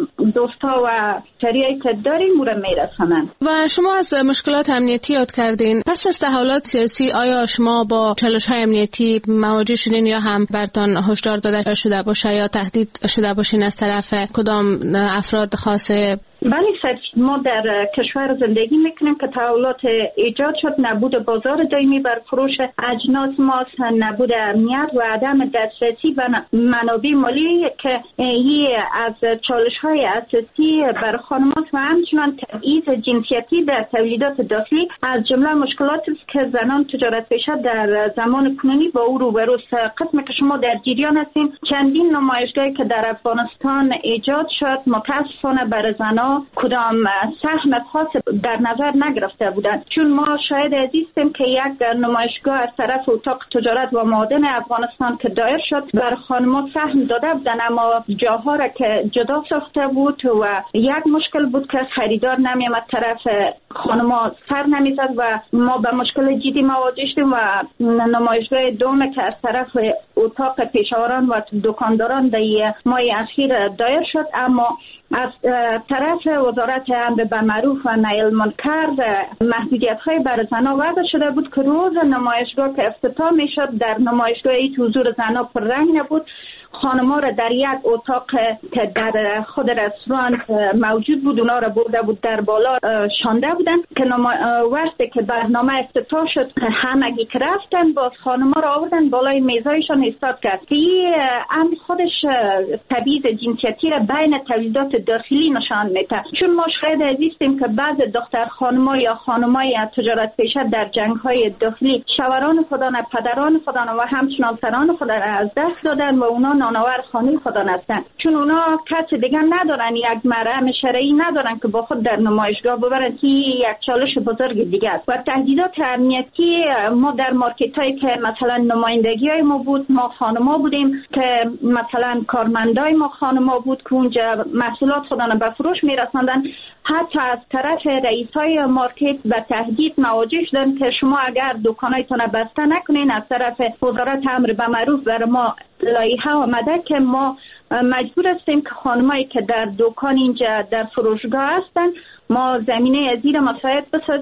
دوستا و مشتریایی که داریم او را میرسانن. و شما از مشکلات امنیتی یاد کردین. پس از تحولات سیاسی آیا شما با چالش‌های امنیتی مواجه شدین یا هم برتان هشدار داده شده باشه یا تهدید شده باشین از طرف کدام افراد خاصه؟ بله ما در کشور زندگی میکنیم که تحولات ایجاد شد، نبود بازار دائمی بر فروش اجناس ماست، نبود امنیت و عدم دسترسی به منابع مالی که این از چالش‌های اساسی بر خانم‌ها و همچنان تبعیض جنسیتی در تولیدات داخلی از جمله مشکلاتی است که زنان تجارت پیشه در زمان کنونی با او روبروست. قسمی که شما در جریان هستین چندین نمایشگاهی که در افغانستان ایجاد شد متاسفانه بر زنان کدام سهم خاص در نظر نگرفته بودند، چون ما شاهد عزیزیم که یک نمایشگاه از طرف اتاق تجارت و معادن افغانستان که دایر شد بر خانم‌ها سهم داده بودند اما جاها را که جدا ساخته بود و یک مشکل بود که خریدار نمی‌آمد طرف خانم‌ها سر نمی‌زد و ما به مشکل جدی مواجه شدیم و نمایشگاه دوم که از طرف اتاق پیشاوران و دکانداران در ماه اخیر دایر شد اما از طرف وزارت امر بالمعروف و نهی عن المنکر محدودیت‌های بر زنان وضع شده بود که روز نمایشگاه که افتتاح می‌شد در نمایشگاهی حضور زنان پررنگ نبود. خانم‌ها را در یک اتاق که در خود رستوران موجود بود اونا را برده بود در بالا شانده بودن که وقتی که برنامه افتتاح شد همگی که رفتن باز خانم‌ها را آوردن بالای میزایشان ایستاد کرد که این امر خودش تبعیض جنسیتی را بین تولیدات داخلی نشان میده، چون ما شاهد عزیزیم که بعض دختر خانم‌ها یا خانم‌های تجارت پیشه در جنگ‌های داخلی شوهران خودان، پدران خودان و همچنان سران خودان از دست دادن و اونا نانآور خانه خودان هستند، چون اونا کس دیگه ندارن، یک مرهم شرعی ندارن که با خود در نمایشگاه ببرن که یک چالش بزرگ دیگه است. و تهدیدات امنیتی ما در مارکت هایی که مثلا نمایندگی های ما بود ما خانما بودیم که مثلا کارمندای ما خانما بود که اونجا محصولات خودان به فروش میرساندن، حتی از طرف رئیس های مارکت به تهدید مواجه شدن که شما اگر دکانایتون بسته نکنین از طرف وزارت امر بالمعروف بر ما لایحه آمده که ما مجبور هستیم که خانمایی که در دکان اینجا در فروشگاه هستن ما زمینه زیر مساعد بسازیم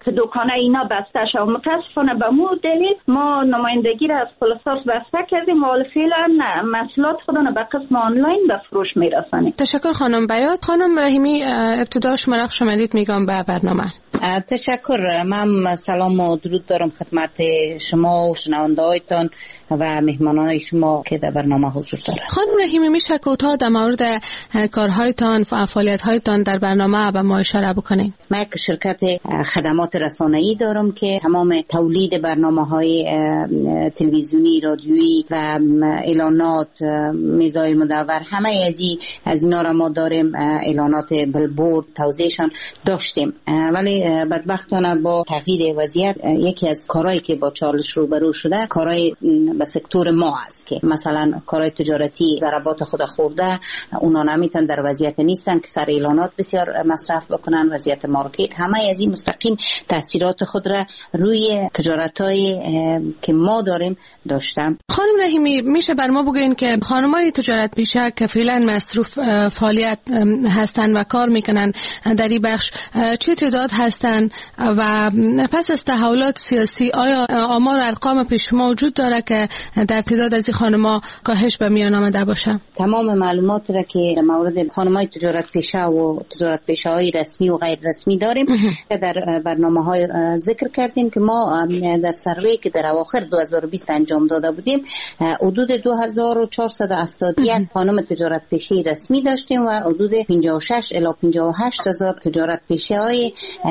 که دکانه اینا بسته شد. متاسفانه به مو دلیل ما نمایندگی را از پلیساس بسته کردیم و فعلا محصولات خودمون به قسم آنلاین به فروش میرسانیم. تشکر خانم بیات. خانم رحیمی، ابتدا شما را خوش آمدید میگم به برنامه. تشکر. من سلام و درود دارم خدمت شما و شنونده هایتان و مهمانان شما که در برنامه حضور دارند. خانم رحیمی، میشه کوتاه در مورد کارهایتان و فعالیت‌هایتان در برنامه به ما اشاره بکنید؟ من یک شرکت خدمات رسانه‌ای دارم که تمام تولید برنامه‌های تلویزیونی، رادیویی و اعلانات، میزای مدور، همه از اینا را ما داریم. اعلانات بلبورد، توزیعشان داشتیم، ولی بدبختانه با تغییر وضعیت یکی از کارهایی که با چالش روبرو شده کارهای به سکتور ما است که مثلا کارهای تجارتی ضربات خود خورده، اونا نمیتونن در وضعیت نیستن که سر اعلانات بسیار مصرف بکنن، وضعیت مارکت، همه از این مستقیم تاثیرات خود را روی تجارتایی که ما داریم داشتم. خانم رحیمی، میشه بر ما بگین که خانمای تجارت پیشه که فعلا مصروف فعالیت هستن و کار میکنن در این بخش چه تعداد هستن و پس از تحولات سیاسی آیا آمار ارقام پیش شما وجود داره که در تعداد از این خانم‌ها کاهش به میان آمده باشه؟ تمام معلومات را که در مورد خانم‌های تجارت پیشه و تجارت پیشه‌های رسمی و غیر رسمی داریم در برنامه‌های ذکر کردیم که ما در سروی که در اواخر 2020 انجام داده بودیم حدود 2471 خانم تجارت پیشه رسمی داشتیم و حدود 56 الی 58 هزار تجارت پیشه‌های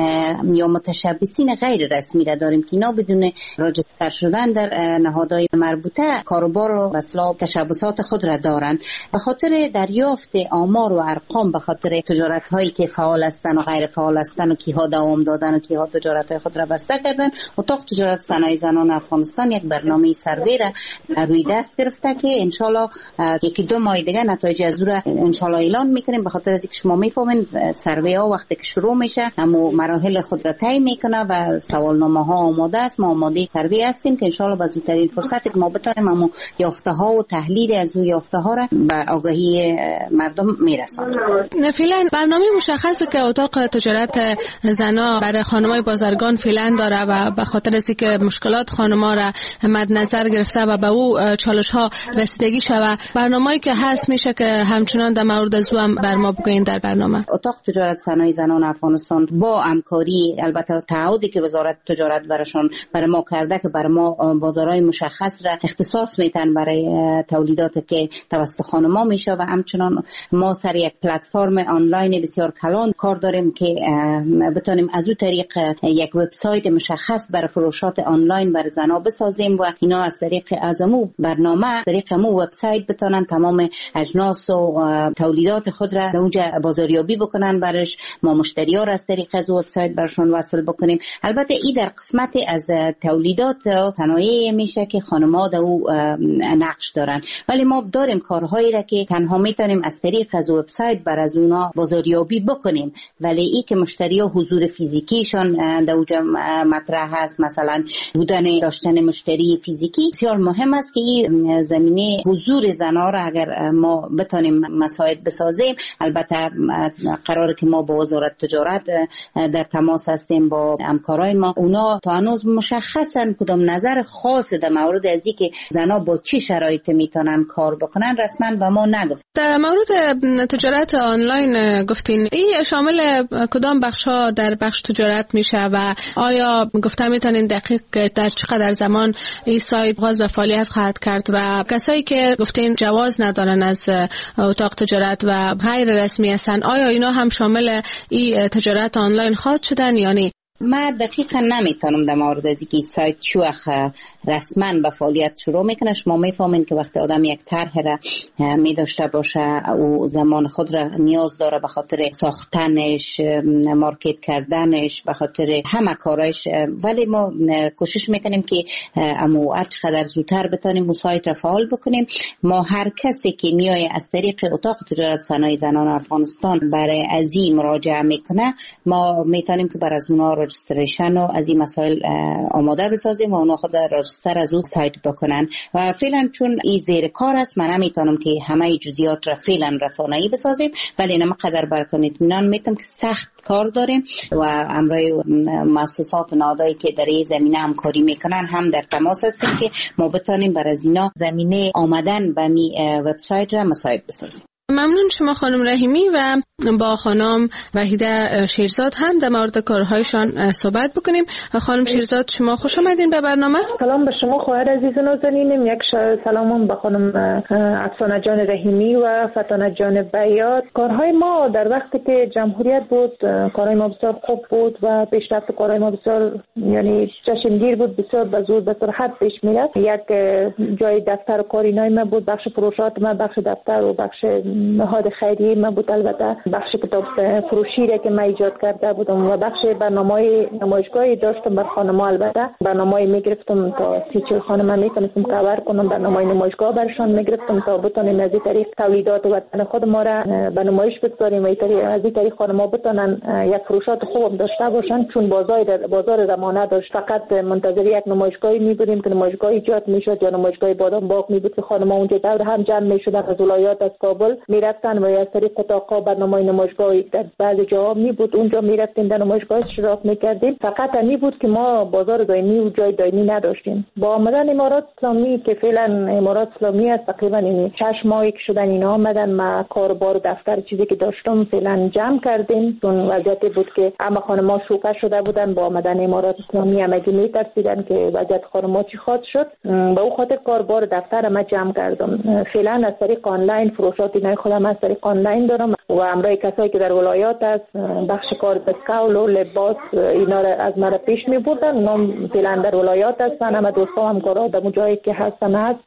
یا متشبثین غیر رسمی را داریم که اینا بدون راجستر شدن در نهادهای مربوطه کاروبار و اصلاح تشبثات خود را دارند. به خاطر دریافت آمار و ارقام، به خاطر تجارت هایی که فعال هستند و غیر فعال هستند و کیها دوام دادن و کیها تجارت های خود را بسته کردن، اتاق تجارت صنایع زنان افغانستان یک برنامه سروی را روی دست گرفته که انشالله یکی دو ماه دیگه نتایج از او را انشالله اعلان میکنیم. به خاطر از اینکه شما میفهمین سروی ها وقتی که شروع میشه اما مراحل خود را طی میکنه و سوالنامه ها آماده است. ما آماده سروی هستیم که انشالله با زودترین فرصت که ما بتونیم اما یافته ها و تحلیل از او یافته ها را به آگاهی مردم میرسانیم. فعلا برنامه مشخصه که اتاق تجارت زنا برای خانمای بازرگان فعلا داره و به خاطر از اینکه مشکلات خانما را مد نظر گرفته و به او چالش ها رسیدگی شوه، برنامه‌ای که هست میشه که همچنان در مورد از او هم بر ما بگوین در برنامه. اتاق تجارت صنایع زنان افغانستان با همکاری البته تعهدی که وزارت تجارت برای ما کرده که برای ما بازارهای مشخص را اختصاص میتن برای تولیدات که توسط خانم‌ها میشه و همچنان ما سر یک پلتفرم آنلاین بسیار کلان کار داریم که بتونیم از اون طریق یک وبسایت مشخص برای فروشات آنلاین برای زنا بسازیم و اینا از طریق ازمو برنامه طریق مو وبسایت بتونن تمام اجناس و تولیدات خود را در اونجا بازاریابی بکنن. برش ما مشتری‌ها را از طریق از وبسایت برشون وصل بکنیم. البته این در قسمت از تولیدات صنایع میشه که خانم‌ها در او نقش دارن، ولی ما داریم کارهایی را که تنها میتونیم از طریق از وبسایت بر از اونا بازاریابی بکنیم، ولی این که مشتری‌ها حضور فیزیکیشان در اونجا مطرح هست، مثلا بودن داشتن مشتری فیزیکی بسیار مهم است که این زمینه حضور زنها را اگر ما بتونیم مساعد بسازیم. البته قراره که ما با وزارت تجارت در تماس هستیم با همکارای ما، اونا تا هنوز مشخصا کدام نظر خاص در مورد از اینکه زنها با چی شرایط میتونن کار بکنن رسما به ما نگفت. در مورد تجارت آنلاین گفتین، این شامل کدام بخش‌ها در بخش تجارت میشه و آیا گفتم میتونین دقیق در چقدر زمان این سایت باز به فعالیت خواهد کرد و کسایی که گفتین جواز ندارن از اتاق تجارت و غیر رسمی هستن، آیا اینا هم شامل این تجارت آنلاین خواهد شدن یا نه؟ ما دقیقا نمیتونم در مورد از اینکه سایت چه وقت رسما به فعالیت شروع میکنه. شما میفهمین که وقتی آدم یک طرح را میداشته باشه او زمان خود را نیاز داره به خاطر ساختنش، مارکت کردنش، به خاطر همه کارش، ولی ما کوشش میکنیم که امو هر چقدر زودتر بتونیم سایت را فعال بکنیم. ما هر کسی که میای از طریق اتاق تجارت صنایع زنان افغانستان برای ازی مراجعه میکنه، ما میتونیم که بر از اونها راجستریشن و از این مسائل آماده بسازیم و اونا خود راجستر از اون سایت بکنن. و فعلا چون این زیر کار است من نمیتونم که همه جزئیات را فعلا رسانه‌ای بسازیم، ولی نمقدر براتون اطمینان میتونم که سخت کار داریم و امروی مؤسسات و نهادهایی که در این زمینه همکاری میکنن هم در تماس هستیم که ما بتونیم برای از اینا زمینه آمدن به می وبسایت را مساعد بسازیم. ممنون شما خانم رحیمی و با خانم وحیده شیرزاد هم در مورد کارهایشان صحبت بکنیم. خانم شیرزاد شما خوش آمدین به برنامه. سلام به شما خواهر عزیز نازنینم. یک سلام به خانم افسانه جان رحیمی و فتانه جان بیات. کارهای ما در وقتی که جمهوریت بود کارهای ما بسیار خوب بود و پیشرفت کارهای ما بسیار یعنی چشمگیر بود، بسیار به زور به سرعت پیش میرفت. یک جای دفتر کارینای ما بود، بخش فروشات ما، بخش دفتر و بخش نهاد خیریه ما بود، البته بخش کتاب فروشی را که ما ایجاد کرده بودم و بخش برنامه‌های نمایشگاهی داشتم بر خانم‌ها. البته برنامه‌ای میگرفتم تا 30-40 خانم میتونستم کاور کنم، برنامه‌های نمایشگاه برشان میگرفتم تا بتونیم از این طریق تولیدات وطن خود ما را به نمایش بگذاریم و از این طریق خانم‌ها بتونن یک فروشات خوب داشته باشن، چون بازار زمانه داشت. فقط منتظر یک نمایشگاهی می‌بودیم که نمایشگاه ایجاد می‌شد یا نمایشگاه بادام باغ می‌بود که خانم‌ها اونجا دور هم جمع می‌شدن از ولایات، از کابل میرفتن و از طریق اتاقا برنامه نمایشگاهی در بعضی جاها می بود، اونجا میرفتیم در نمایشگاه اشتراک میکردیم. فقط همین بود که ما بازار دائمی و جای دائمی نداشتیم. با آمدن امارات اسلامی که فعلا امارات اسلامی است تقریبا 6 ماهی که شدن اینا آمدن، ما کاربار دفتر چیزی که داشتم فعلا جمع کردیم، چون وضعیت بود که اما خانم‌ها شوکه شده بودن. با آمدن امارات اسلامی همگی میترسیدن که وضعیت خانم‌ها چی خواهد شد. به اون خاطر کاربار دفتر ما جمع کردم. فعلا از طریق آنلاین فروشات اینا خودم از طریق آنلاین دارم و امروی کسایی که در ولایات است بخش کار بسکول و لباس اینا را از من پیش می بردن، اونا فعلا در ولایات هستن، همه دوستا هم کارا در جایی که هستن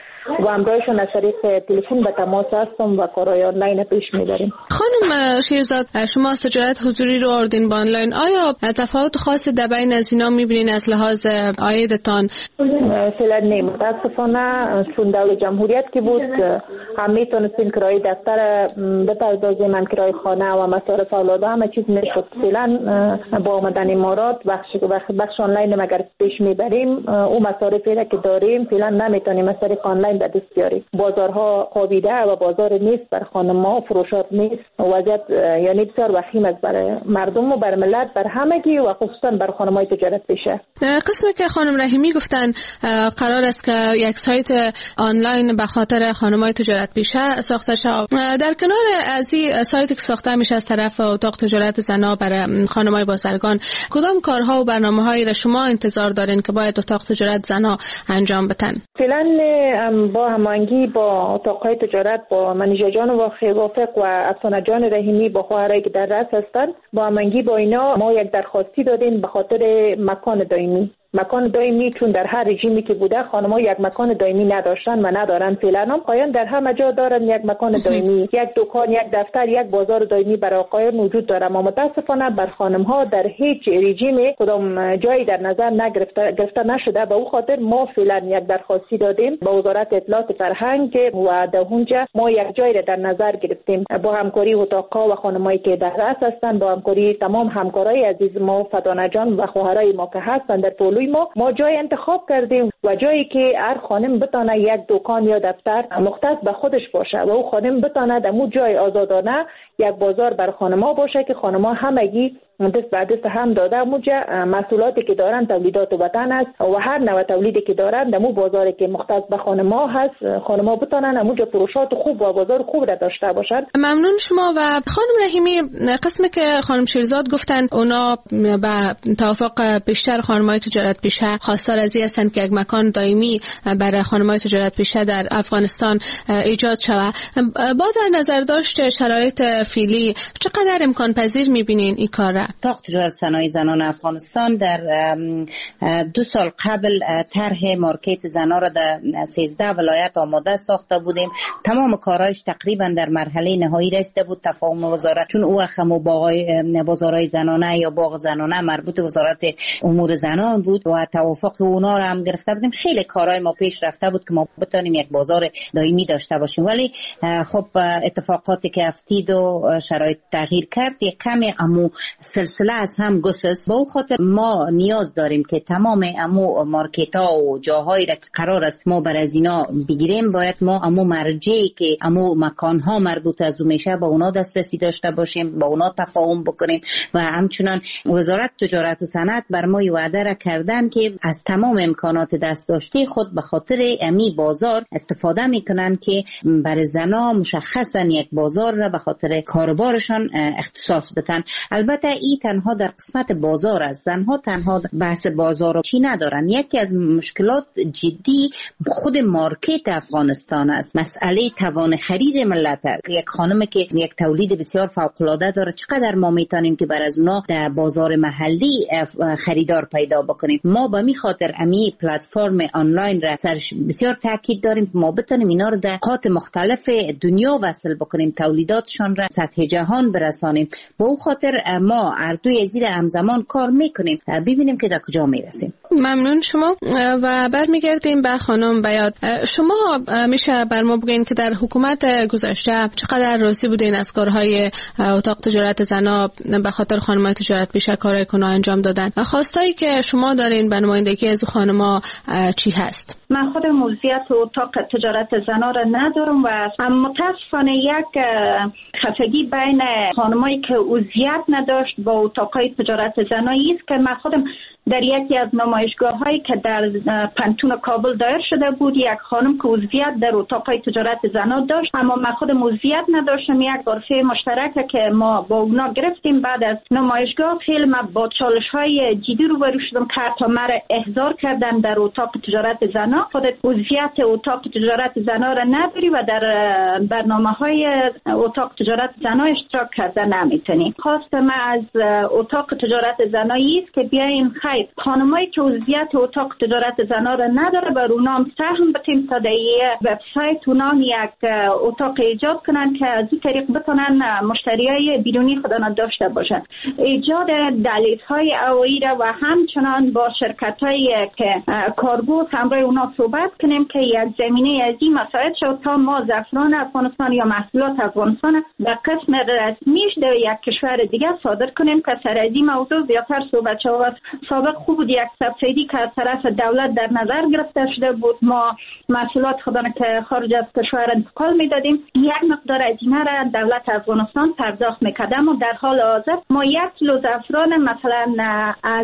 و امرویشون از طریق تلفن به تماس هستم و کارهای آنلاین پیش میبریم. خانم شیرزاد شما از تجارت حضوری رو آوردین با آنلاین، آیا تفاوت خاصی در بین از اینا میبینین از لحاظ عایدتان؟ فعلا نه، متاسفانه چون دولت جمهوریت که بود هم میتونستیم کرایه دفتر بپردازیم، من کرایه خانه و مصارف اولاد همه چیز نشد. فعلا با آمدن امارات بخش آنلاین مگر پیش میبریم، اون مصارفی را که داریم فعلا نمیتونیم از طریق آنلاین به دست بیاریم. بازارها خوابیده و بازار نیست بر خانم‌ها، فروشات نیست. وضعیت یعنی بسیار وخیم است برای مردم و بر ملت، بر همگی و خصوصا بر خانم‌های تجارت پیشه. قسمی که خانم رحیمی گفتن قرار است که یک سایت آنلاین به خاطر خانم‌های تجارت پیشه ساخته شود. در کنار از این سایتی که ساخته میشه از طرف اتاق تجارت زنا برای خانم‌های بازرگان، کدام کارها و برنامه‌هایی را شما انتظار دارین که باید اتاق تجارت زنا انجام بدن؟ فعلا با هماهنگی با اتاق‌های تجارت با منیژه جان وافق و افسانه جان رحیمی با خواهرایی که در رأس هستند، با هماهنگی با اینا ما یک درخواستی دادیم به خاطر مکان دائمی. مکان دائمی چون در هر رژیمی که بوده خانم‌ها یک مکان دائمی نداشتن و ندارن، فعلا هم آقایان در همه جا دارن یک مکان دائمی، یک دکان، یک دفتر، یک بازار دائمی برای آقایان وجود داره. اما متاسفانه بر خانم‌ها در هیچ رژیم کدام جایی در نظر گرفته نشده. به او خاطر ما فعلا یک درخواستی دادیم به وزارت اطلاعات فرهنگ و در اونجا ما یک جایی را در نظر گرفتیم با همکاری اتاق‌ها و خانمایی که در رأس هستند، با همکاری تمام همکارای عزیز ما فتانه جان و خواهرای ما که هستند در ما جای انتخاب کردیم و جایی که هر خانم بتانه یک دکان یا دفتر مختص به خودش باشه و او خانم بتانه در مو جای آزادانه یک بازار بر خانم‌ها باشه که خانم‌ها همگی دست به دست هم داده موجه محصولاتی که دارن تولیدات وطن است و هر نوع تولیدی که دارن در مو بازاری که مختص به خانم‌ها هست، خانم‌ها بتونن همونجا فروشات خوب و بازار خوب را داشته باشن. ممنون شما. و خانم رحیمی قسمی که خانم شیرزاد گفتن اونا به توافق بیشتر خانم‌های تجارت پیشه خواستار از این هستند که یک مکان دائمی برای خانم‌های تجارت پیشه در افغانستان ایجاد شود. با در نظر داشت شرایط فعلی چقدر امکان پذیر می‌بینین این کار را؟ اتاق تجارت صنایع زنان افغانستان در 2 سال قبل طرح مارکت زنا را در 13 ولایت آماده ساخته بودیم. تمام کارهایش تقریبا در مرحله نهایی رسیده بود. تفاهم وزارت چون او خمو بازارهای زنانه یا باغ زنانه مربوط وزارت امور زنان بود و توافق اونا را هم گرفته بودیم. خیلی کارهای ما پیش رفته بود که ما بتونیم یک بازار دائمی داشته باشیم، ولی خب اتفاقاتی که افتید و شرایط تغییر کرد یک کمی سلسله از هم گسست. با خاطر ما نیاز داریم که تمام امو مارکت ها و جاهایی را که قرار است ما بر از اینا بگیریم باید ما امو مرجعی که امو مکان ها مربوط از میشه با اونا دسترسی داشته باشیم، با اونا تفاهم بکنیم و همچنان وزارت تجارت و صنعت بر ما وعده را کردن که از تمام امکانات دست داشته خود به خاطر امی بازار استفاده میکنن که برای زنا مشخصا یک بازار را به خاطر کاروبارشان اختصاص بدن. البته این تنها در قسمت بازار است. زنها تنها بحث بازار رو چی ندارن. یکی از مشکلات جدی خود مارکت افغانستان است. مسئله توان خرید ملت است. یک خانم که یک تولید بسیار فوق العاده داره چقدر ما میتونیم که بر از اونا در بازار محلی خریدار پیدا بکنیم. ما به می خاطر امی پلتفرم آنلاین را سرش بسیار تاکید داریم که ما بتونیم اینا رو در نقاط مختلف دنیا وصل بکنیم، تولیداتشان را سطح جهان برسانیم. با اون خاطر ما اردوی زیر همزمان کار میکنیم، ببینیم که در کجا میرسیم. ممنون شما و برمیگردیم به خانم بیات. شما میشه بر ما بگین که در حکومت گذشته چقدر راضی بودین از کارهای اتاق تجارت زنا به خاطر خانم‌های تجارت پیشه کارهای کنه انجام دادن؟ خواستایی که شما دارین به نمایندگی از خانم‌ها چی هست؟ من خود موضوعیت اتاق تجارت زنا را ندارم و متاسفانه یک خفگی بین خانمایی که عضویت نداشت با اتاقهای تجارت زنایی است که من خودم در یکی از نمایشگاه‌هایی که در پنتون کابل دایر شده بود یک خانم که عضویت در اتاقهای تجارت زنا داشت، اما من خودم عضویت نداشتم. یک غرفه مشترکه که ما با اونا گرفتیم. بعد از نمایشگاه فیلم با چالش‌های جدی روبرو شدم که حتی مرا احضار کردن در اتاق تجارت زنا. خودت عضویت اتاق تجارت زنا را نداری و در برنامه‌های اتاق تجارت زنا اشتراک کردن نمیتونی. خواست من از اتاق تجارت زنایی است که بیاین خانمایی که عضویت اتاق تجارت زنا را نداره بر اونا هم سهم بدیم تا در وبسایت اونا یک اتاق ایجاد کنن که از این طریق بتونن مشتریای بیرونی خودنا داشته باشن. ایجاد دهلیزهای هوایی را و همچنان با شرکتایی که کارگو همراه اونا صحبت کنیم که یک زمینه از این مسائل شد تا ما زعفران افغانستان یا محصولات افغانستان به قسم رسمیش در یک کشور دیگه صادر کنیم که سر از این موضوع زیادتر صحبت شود. سابق خوب بود یک سبسیدی که از طرف دولت در نظر گرفته شده بود، ما محصولات خودنا که خارج از کشور انتقال میدادیم، یک مقدار از اینها را دولت افغانستان پرداخت میکرد. اما در حال حاضر ما یک کیلو زعفران مثلا از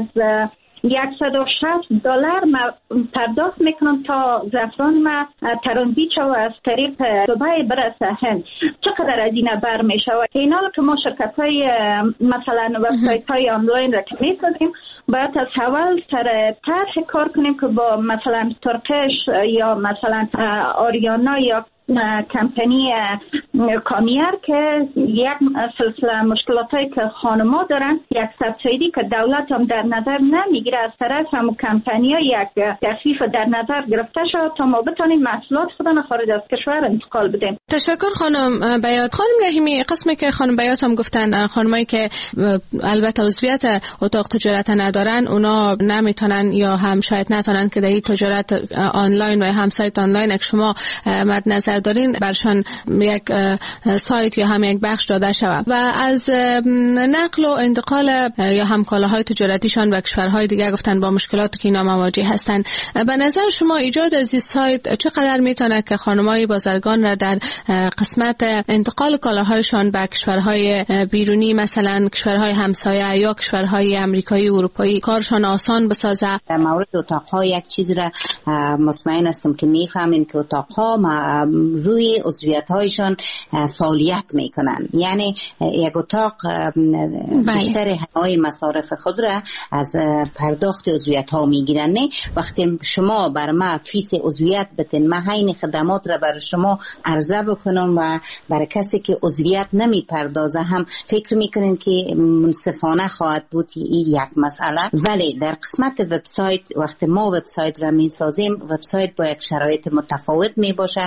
$160 پرداخت میکنم تا زعفران ما ترانزیت شو از طریق دبی برسه هند. چقدر از این بر میشه؟ اینا که ما شرکت های مثلا وبسایت های آنلاین را که میسازیم باید از اول سر طرح کار کنیم که با مثلا ترکش یا مثلا آریانا یا کمپانی کامیر که یک سلسله مشکلاتی که خانما دارن، یک سبسیدی که دولت هم در نظر نمیگیره از طرف هم کمپانی ها یک تخفیف در نظر گرفته شد تا ما بتونیم محصولات خودنا خارج از کشور انتقال بدیم. تشکر خانم بیات. خانم رحیمی، قسمی که خانم بیات هم گفتن خانمایی که البته عضویت اتاق تجارت ندارن اونا نمیتونن یا هم شاید نتونن که در این تجارت آنلاین و هم سایت آنلاین که شما مد نظر دارین برشان یک سایت یا هم یک بخش داده شود و از نقل و انتقال یا هم کالاهای تجارتیشان به کشورهای دیگه گفتن با مشکلاتی که اینا مواجه هستند. به نظر شما ایجاد از این سایت چقدر میتونه که خانمای بازرگان را در قسمت انتقال کالاهایشان به کشورهای بیرونی مثلا کشورهای همسایه یا کشورهای امریکایی و اروپایی کارشان آسان بسازه؟ در مورد اتاق‌ها یک چیز را مطمئن هستم که میفهمین که اتاق‌ها روی عضویت‌هایشان فعالیت میکنن. یعنی یک اتاق بیشتر های مصارف خود را از پرداخت عضویت‌ها میگیرن. نه وقتی شما بر ما فیس عضویت بتین من این خدمات را بر شما عرضه بکنم و برای کسی که عضویت نمیپردازه هم فکر میکنین که منصفانه خواهد بود این یک مسئله. ولی در قسمت وبسایت وقتی ما وبسایت را میسازیم وبسایت با یک شرایط متفاوت میباشه. طبیعت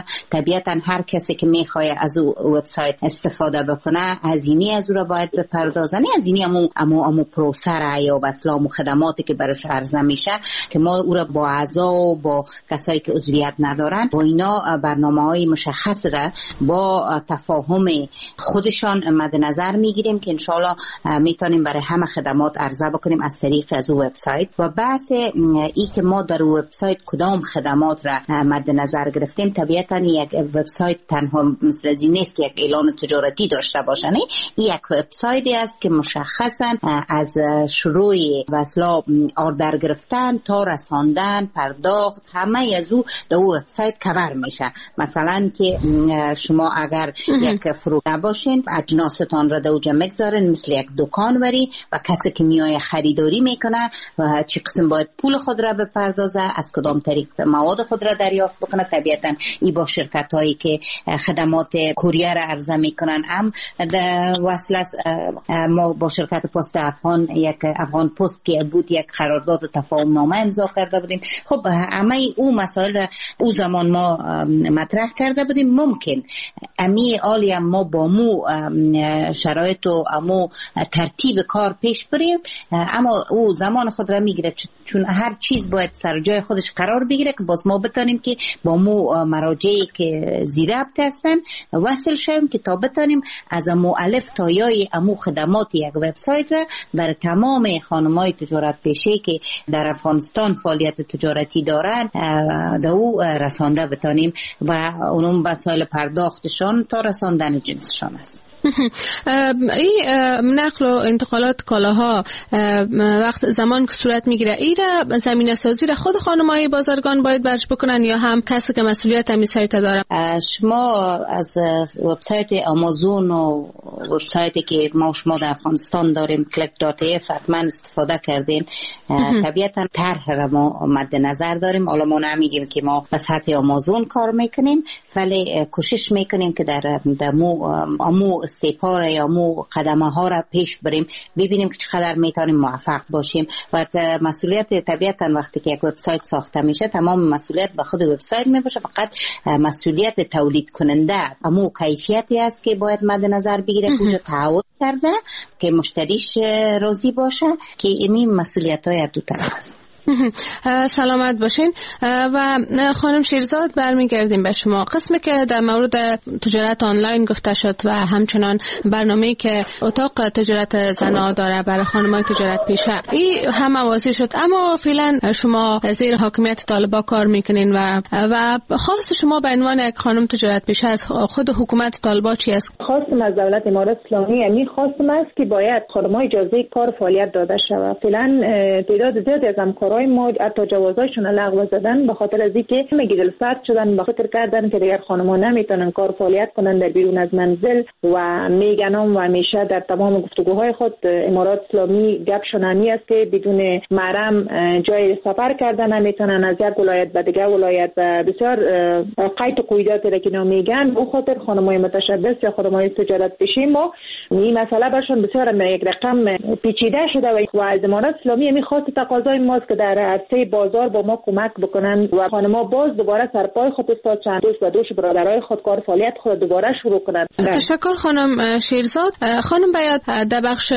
طبیعتا هر کسی که میخواد از او وبسایت استفاده بکنه هزینه از او را باید بپردازن. هزینه امو پروسه یا اسلام و خدماتی که براش عرضه میشه که ما او را با اعضا و با کسایی که عضویت ندارن با اینا برنامه‌های مشخص را با تفاهم خودشان مد نظر میگیریم که انشالله میتونیم برای همه خدمات عرضه بکنیم از طریق از وبسایت. و بحث ای که ما در وبسایت کدام خدمات را مد نظر گرفتیم، طبیعتا یک وبسایت تنها مثل از این نیست که یک اعلان تجارتی داشته باشه، نه، یک وبسایتی است که مشخصا از شروع وصلا آردر گرفتن تا رساندن پرداخت همه از او در وبسایت کور میشه. مثلا که شما اگر یک فروشنده باشین اجناستان را در اوجا میگذارین مثل یک دکان بری و کسی که میای خریداری میکنه و چه قسم باید پول خود را بپردازه، از کدام طریق مواد خود را دریافت بکنه. طبیعتا ای با شرکت هایی که خدمات کوریر عرضه میکنن هم وصل است. ما با شرکت پست افغان یک افغان پست که بود یک قرارداد و تفاهم نامه امضا کرده بودیم. خب همه او مسائل را او زمان ما مطرح کرده بودیم. ممکن امی عالی ما با مو شرایط و امو ترتیب کار پیش بریم، اما او زمان خود را میگیره چون هر چیز باید سر جای خودش قرار بگیره که باز ما بتانیم که با مو مراجعی که زیر ربط هستن وصل شویم که تا بتانیم از امو الف تا یای امو خدمات یک وبسایت را در تمام خانم‌های تجارت پیشه که در افغانستان فعالیت تجارتی دارن در او رسانده بتانیم و اونم وسایل پرداختشان تا رساندن جنسشان است. این نقل و انتقالات کالاها وقت زمان که صورت میگیره ای را زمینه سازی را خود خانم‌های بازرگان باید برش بکنن یا هم کسی که مسئولیت همین سایت داره؟ شما از وبسایت آمازون و وبسایتی که ما شما در افغانستان داریم click.if حتما استفاده کردین. طبیعتا طرح را ما مد نظر داریم. حالا ما نمیگیم که ما به سطح آمازون کار میکنیم، ولی کوشش میکنیم که در مو استیپار یا مو قدمه ها را پیش بریم ببینیم که چقدر میتونیم موفق باشیم. و مسئولیت طبیعتا وقتی که یک وبسایت ساخته میشه تمام مسئولیت به خود وبسایت میباشه، فقط مسئولیت تولید کننده امو کیفیتی است که باید مد نظر بگیره کجا تعهد کرده که مشتریش راضی باشه که این مسئولیت های دو طرف است. سلامت باشین. و خانم شیرزاد برمیگردیم به شما. قسمی که در مورد تجارت آنلاین گفته شد و همچنان برنامه‌ای که اتاق تجارت زنا داره برای خانم‌های تجارت پیشه این هم واضح شد، اما فعلا شما زیر حاکمیت طالبان کار میکنین و خاص شما به عنوان یک خانم تجارت پیشه از خود حکومت طالبان چی است؟ خواستم از دولت امارات اسلامی یعنی خواستم است که باید خانم‌ها اجازه کار فعالیت داده شود. فعلا تعداد زیادی از همکارای ما حتی جوازایشون لغو زدن به خاطر از اینکه میگی دلسرد شدن، به خاطر کردن که دیگر خانم‌ها نمیتونن کار فعالیت کنن در بیرون از منزل و میگن و همیشه در تمام گفتگوهای خود امارات اسلامی گپشون همی است که بدون محرم جای سفر کردن نمیتونن از یک ولایت به دیگر ولایت و بسیار قید و قیوداتی را که میگن. به خاطر خانم‌های متشبث یا خانم‌های تجارت پیشه ما این مسئله برشون بسیار یک رقم پیچیده شده و از امارات اسلامی همین خاص تقاضای ماست که در عرصه بازار با ما کمک بکنن و خانم‌ها باز دوباره سرپای خود استاد چند دوست و دوش برادرای خود کار فعالیت خود دوباره شروع کنن. تشکر خانم شیرزاد. خانم باید در بخش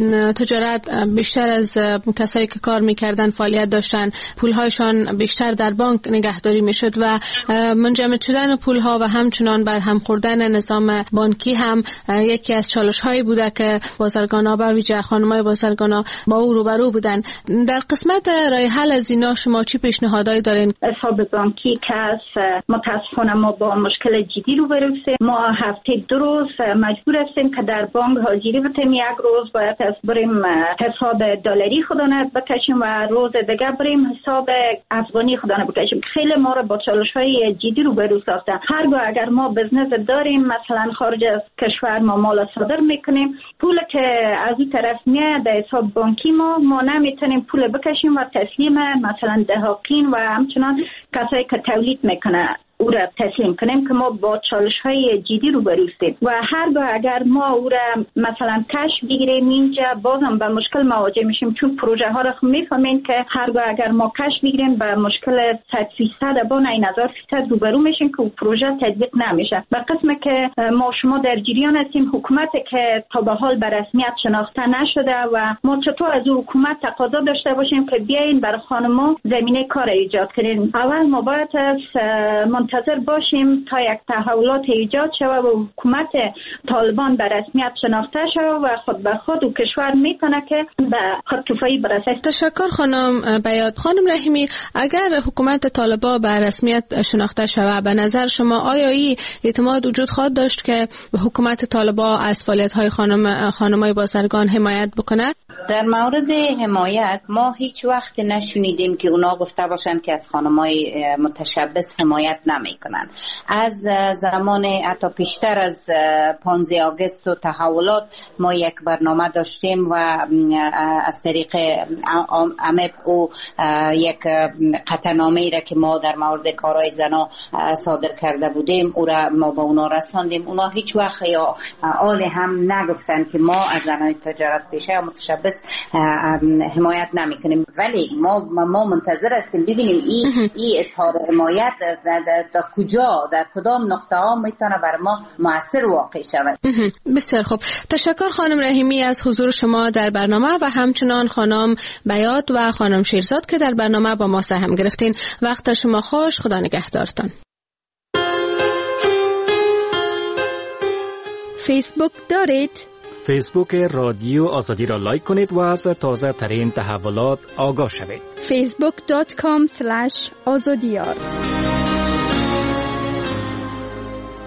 تجارت بیشتر از کسایی که کار میکردن فعالیت داشتن پولهایشان بیشتر در بانک نگهداری میشد و منجمد شدن پولها و همچنان بر هم خوردن نظام بانکی هم یکی از چالش‌هایی بوده که بازرگان‌ها به ویژه خانم‌های بازرگان‌ها با او روبرو بودن. در قسمت راه حل از اینا شما چی پیشنهادایی دارین؟ حساب بانکی که متاسفانه ما با مشکل جدی روبرو هستیم. ما هفته 2 روز مجبور هستیم که در بانک حاضری بتیم، یک روز باید بریم حساب دلاری خودانه بکشیم و روز دیگه بریم حساب افغانی خودانه بکشیم. خیلی ما رو با چالش‌های جدی روبرو ساختن. هرگاه اگر ما بزنس داریم مثلا خارج از کشور ما مال صادر میکنیم، پول که از این طرف میاد در حساب بانکی ما نمیتونیم پول بکشیم و تسلیم مثلا دهاقین و همچنان کسایی که تولید میکنه او را تسلیم کنیم که ما با چالش‌های جدی روبرو هستیم و هرگاه اگر ما او را مثلا کش بگیریم اینجا بازم به مشکل مواجه میشیم، چون پروژه ها را میفهمیم که هرگاه اگر ما کش بگیریم به مشکل 100% با 9000% روبرو میشیم که پروژه تطبیق نمیشه. به قسم که ما شما در جریان هستیم حکومتی که تا به حال به رسمیت شناخته نشده و ما چطور از حکومت تقاضا داشته باشیم که بیاین برای خانم‌ها زمینه کار ایجاد کنین. اول ما باید منتظر باشیم تا یک تحولات ایجاد شود و حکومت طالبان به رسمیت شناخته شود و خود به خود و کشور میتونه که به خودکفایی برسه. تشکر خانم بیات. خانم رحیمی، اگر حکومت طالبان به رسمیت شناخته شود، به نظر شما آیا این اعتماد وجود خواهد داشت که حکومت طالبان از فعالیت‌های خانم‌های بازرگان حمایت بکنه؟ در مورد حمایت ما هیچ وقت نشنیدیم که اونا گفته باشن که از خانم‌های متشبث حمایت نمی‌کنن. از زمان حتی پیشتر از 15 آگوست و تحولات ما یک برنامه داشتیم و از طریق امپ او یک قطعنامه‌ای را که ما در مورد کارهای زنا صادر کرده بودیم او را ما با اونا رساندیم. اونا هیچ وقت یا آل هم نگفتن که ما از زنای تجارت پیشه یا متشبث حمایت نمی‌کنیم، ولی ما منتظر هستیم ببینیم این اظهار حمایت در کجا، در کدام نقطه ها میتونه بر ما مؤثر واقع شود. بسیار خوب، تشکر خانم رحیمی از حضور شما در برنامه و همچنان خانم بیات و خانم شیرزاد که در برنامه با ما سهم گرفتین. وقت شما خوش، خدا نگهدارتان. فیسبوک دارید؟ فیسبوک رادیو آزادی را لایک کنید و از تازه ترین تحولات آگاه شوید. facebook.com/azadiyar